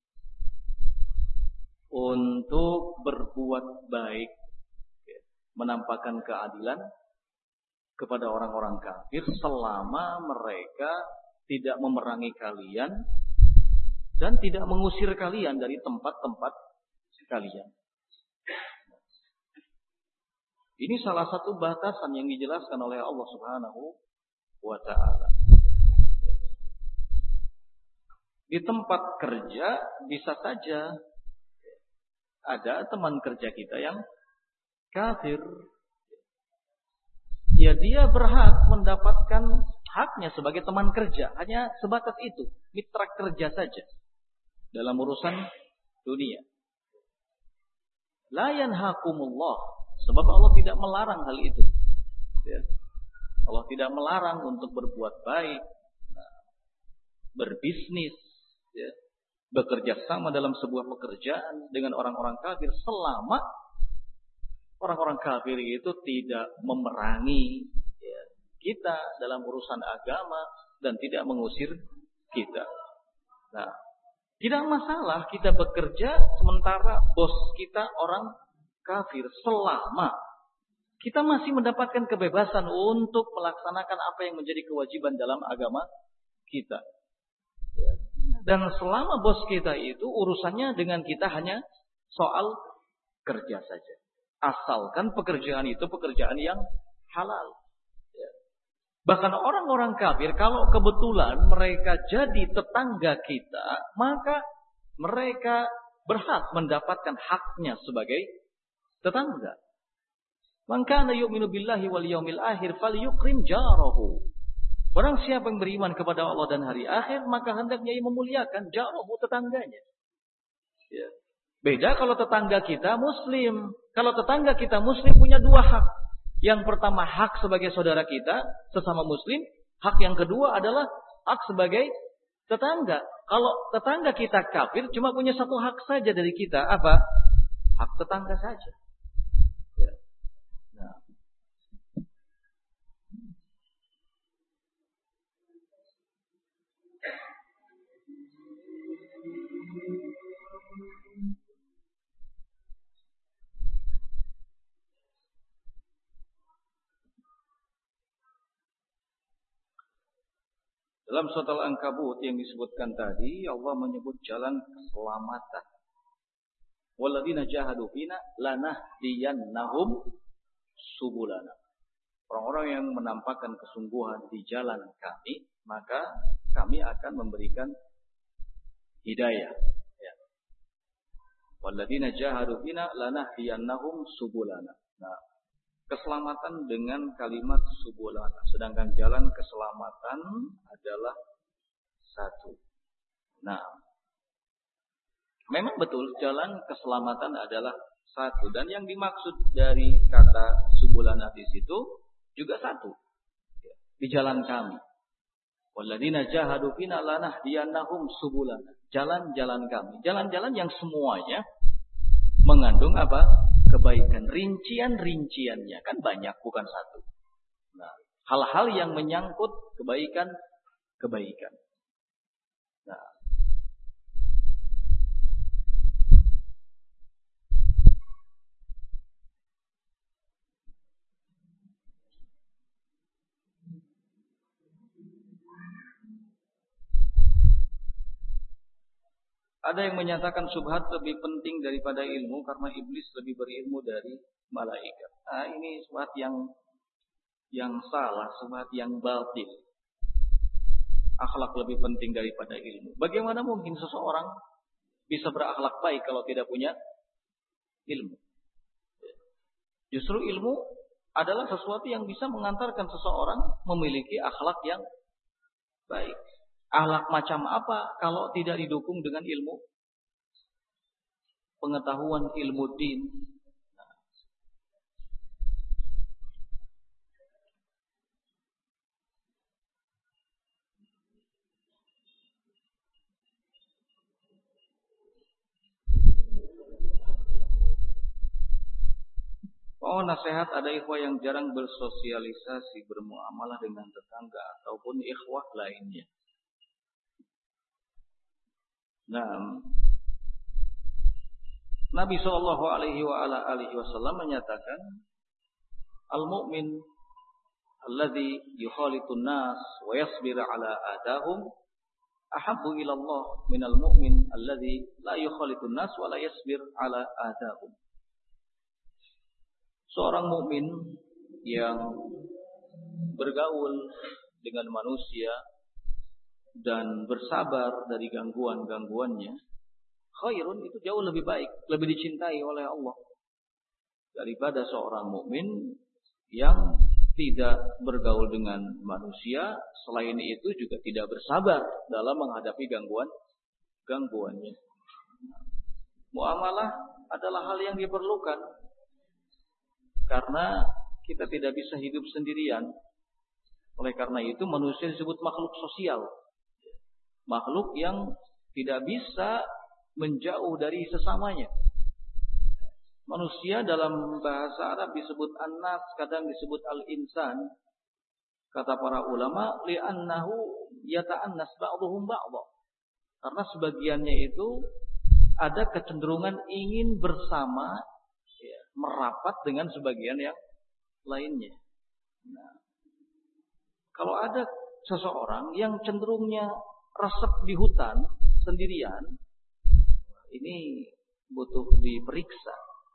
untuk berbuat baik, menampakkan keadilan kepada orang-orang kafir selama mereka tidak memerangi kalian dan tidak mengusir kalian dari tempat-tempat kalian. Ini salah satu batasan yang dijelaskan oleh Allah Subhanahu wa taala. Di tempat kerja bisa saja ada teman kerja kita yang kafir. Ya, dia berhak mendapatkan haknya sebagai teman kerja, hanya sebatas itu, mitra kerja saja dalam urusan dunia. La yanhaakumullah, sebab Allah tidak melarang hal itu. Ya. Allah tidak melarang untuk berbuat baik, berbisnis, ya, bekerja sama dalam sebuah pekerjaan dengan orang-orang kafir selama orang-orang kafir itu tidak memerangi, ya, kita dalam urusan agama dan tidak mengusir kita. Nah, tidak masalah kita bekerja sementara bos kita orang kafir selama kita masih mendapatkan kebebasan untuk melaksanakan apa yang menjadi kewajiban dalam agama kita. Ya. Dan selama bos kita itu urusannya dengan kita hanya soal kerja saja. Asalkan pekerjaan itu pekerjaan yang halal. Ya. Bahkan orang-orang kafir kalau kebetulan mereka jadi tetangga kita, maka mereka berhak mendapatkan haknya sebagai tetangga. Man kana yu'minu billahi wal yaumil akhir falyukrim jarahu. Barang siapa yang beriman kepada Allah dan hari akhir, maka hendaknya ia memuliakan jarahu, tetangganya. Ya. Beda kalau tetangga kita muslim. Kalau tetangga kita muslim punya dua hak. Yang pertama hak sebagai saudara kita, sesama muslim. Hak yang kedua adalah hak sebagai tetangga. Kalau tetangga kita kafir, cuma punya satu hak saja dari kita. Apa? Hak tetangga saja. Ya. Nah. Dalam surat Al-Ankabut yang disebutkan tadi, Allah menyebut jalan keselamatan. Walladzina jahadu fina lanahdiyannahum subulana. Orang-orang yang menampakkan kesungguhan di jalan kami, maka kami akan memberikan hidayah. Ya. Walladzina jahadu fina lanahdiyannahum subulana. Nah, keselamatan dengan kalimat subulana. Sedangkan jalan keselamatan adalah satu. Nah, memang betul jalan keselamatan adalah satu. Dan yang dimaksud dari kata subulana di situ juga satu. Di jalan kami. Walladzina jahadu fina lanahdiyannahum subulana. Jalan-jalan kami. Jalan-jalan yang semuanya mengandung apa? Kebaikan. Rincian-rinciannya. Kan banyak, bukan satu. Nah, hal-hal yang menyangkut kebaikan. Nah, ada yang menyatakan syubhat lebih penting daripada ilmu karena iblis lebih berilmu dari malaikat. Nah, ini syubhat yang salah, syubhat yang batil. Akhlak lebih penting daripada ilmu. Bagaimana mungkin seseorang bisa berakhlak baik kalau tidak punya ilmu? Justru ilmu adalah sesuatu yang bisa mengantarkan seseorang memiliki akhlak yang baik. Akhlak macam apa kalau tidak didukung dengan ilmu pengetahuan, ilmu din? Oh, nasihat ada ikhwah yang jarang bersosialisasi, bermuamalah dengan tetangga ataupun ikhwah lainnya. Nah, Nabi sallallahu alaihi wasallam menyatakan, al-mu'min alladzi yukhalitun nas wa yasbir ala adahum ahabbu ila Allah minal mu'min alladzi la yukhalitun nas wa la yasbir ala adahum. Seorang mukmin yang bergaul dengan manusia dan bersabar dari gangguan-gangguannya, khairun, itu jauh lebih baik, lebih dicintai oleh Allah daripada seorang mukmin yang tidak bergaul dengan manusia, selain itu juga tidak bersabar dalam menghadapi gangguannya. Muamalah adalah hal yang diperlukan karena kita tidak bisa hidup sendirian. Oleh karena itu manusia disebut makhluk sosial. Makhluk yang tidak bisa menjauh dari sesamanya. Manusia dalam bahasa Arab disebut an-nas, kadang disebut al-insan. Kata para ulama, li'annahu yata'annas ba'dhuhum ba'dha. Karena sebagiannya itu ada kecenderungan ingin bersama, ya, merapat dengan sebagian yang lainnya. Nah, kalau ada seseorang yang cenderungnya resep di hutan sendirian, ini butuh diperiksa.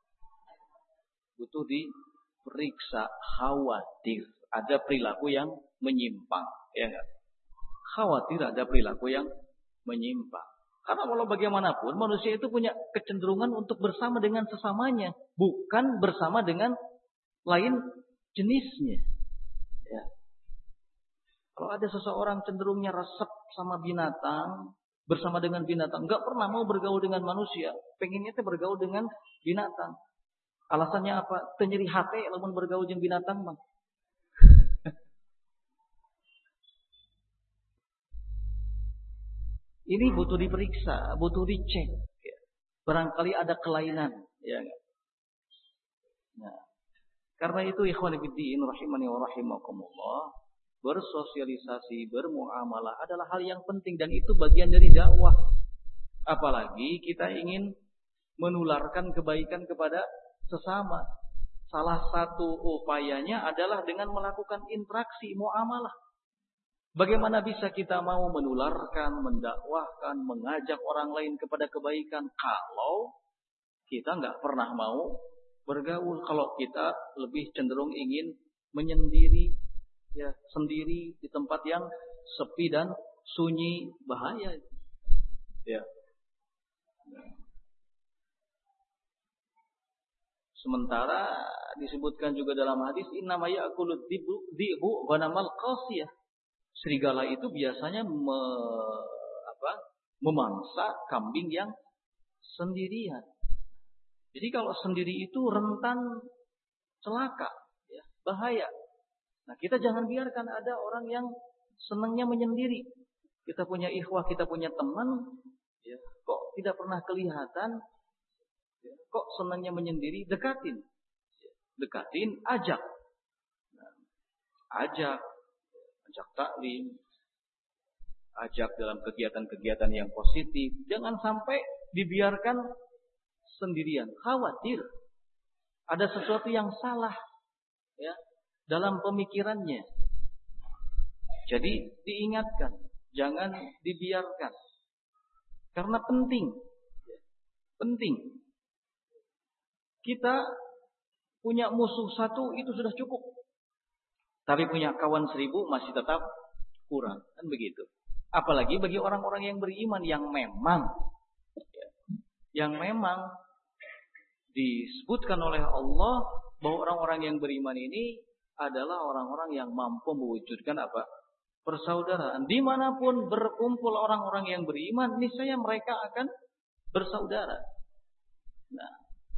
Khawatir ada perilaku yang menyimpang, ya enggak? Khawatir ada perilaku yang menyimpang. Karena kalau bagaimanapun manusia itu punya kecenderungan untuk bersama dengan sesamanya, bukan bersama dengan lain jenisnya. Ya. Kalau ada seseorang cenderungnya resep sama binatang, bersama dengan binatang, enggak pernah mau bergaul dengan manusia, pengennya itu bergaul dengan binatang. Alasannya apa? Tenyeri hati lamun bergaul dengan binatang mah. Ini butuh diperiksa, butuh dicek. Barangkali ada kelainan, ya enggak? Nah, karena itu ikhwan fillah rahimani wa rahimakumullah, bersosialisasi, bermuamalah adalah hal yang penting dan itu bagian dari dakwah. Apalagi kita ingin menularkan kebaikan kepada sesama. Salah satu upayanya adalah dengan melakukan interaksi muamalah. Bagaimana bisa kita mau menularkan, mendakwahkan, mengajak orang lain kepada kebaikan kalau kita nggak pernah mau bergaul, kalau kita lebih cenderung ingin menyendiri, ya, sendiri di tempat yang sepi dan sunyi, bahaya. Ya. Sementara disebutkan juga dalam hadis innama ya'kulud dhi'bu ghanamal qasiyah. Serigala itu biasanya memangsa kambing yang sendirian. Jadi kalau sendiri itu rentan celaka, ya, bahaya. Nah, kita jangan biarkan ada orang yang senangnya menyendiri. Kita punya ikhwah, kita punya teman, ya, kok tidak pernah kelihatan, ya, kok senangnya menyendiri, dekatin, ajak, ajak taklim, ajak dalam kegiatan-kegiatan yang positif. Jangan sampai dibiarkan sendirian. Khawatir ada sesuatu yang salah, ya, dalam pemikirannya. Jadi diingatkan, jangan dibiarkan. Karena penting. Kita punya musuh satu itu sudah cukup. Tapi punya kawan 1000 masih tetap kurang. Kan begitu. Apalagi bagi orang-orang yang beriman yang memang disebutkan oleh Allah bahwa orang-orang yang beriman ini adalah orang-orang yang mampu mewujudkan apa? Persaudaraan. Dimanapun berkumpul orang-orang yang beriman, niscaya mereka akan bersaudara. Nah,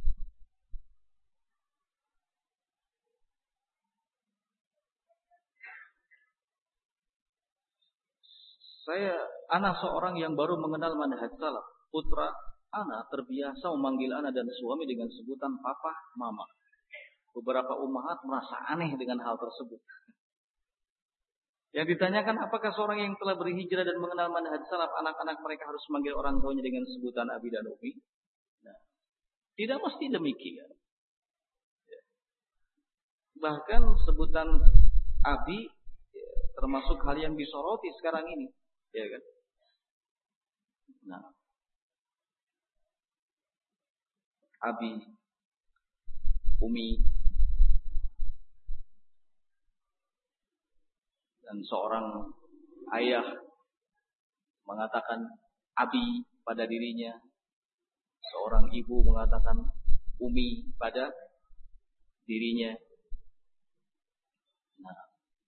anak seorang yang baru mengenal manhaj salaf. Putra anak terbiasa memanggil anak dan suami dengan sebutan papa, mama. Beberapa ummahat merasa aneh dengan hal tersebut. Yang ditanyakan, apakah seorang yang telah berhijrah dan mengenal manhaj salaf, anak-anak mereka harus memanggil orang tuanya dengan sebutan abi dan umi? Nah, tidak mesti demikian. Bahkan sebutan abi termasuk hal yang disoroti sekarang ini, ya kan? Nah, abi, umi, dan seorang ayah mengatakan abi pada dirinya, seorang ibu mengatakan umi pada dirinya. Nah,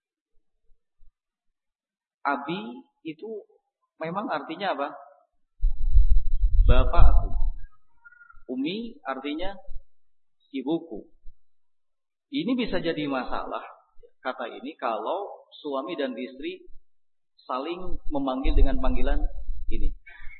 abi itu memang artinya apa? Bapakku. Umi artinya ibuku. Ini bisa jadi masalah, kata ini, kalau suami dan istri saling memanggil dengan panggilan ini.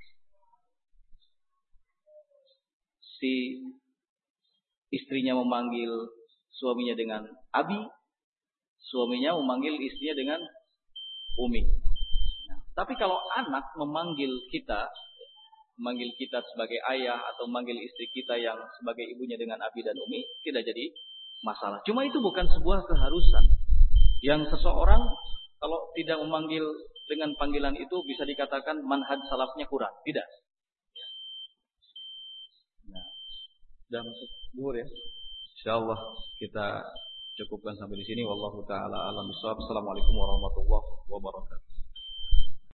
Si istrinya memanggil suaminya dengan abi, suaminya memanggil istrinya dengan umi. Nah, tapi kalau anak memanggil kita sebagai ayah atau memanggil istri kita yang sebagai ibunya dengan abi dan umi, tidak jadi masalah. Cuma itu bukan sebuah keharusan yang seseorang kalau tidak memanggil dengan panggilan itu bisa dikatakan manhaj salafnya kurang. Tidak. Nah, sudah masuk zuhur ya. Insyaallah kita cukupkan sampai di sini. Wallahu taala alam bissawab. Assalamualaikum warahmatullahi wabarakatuh.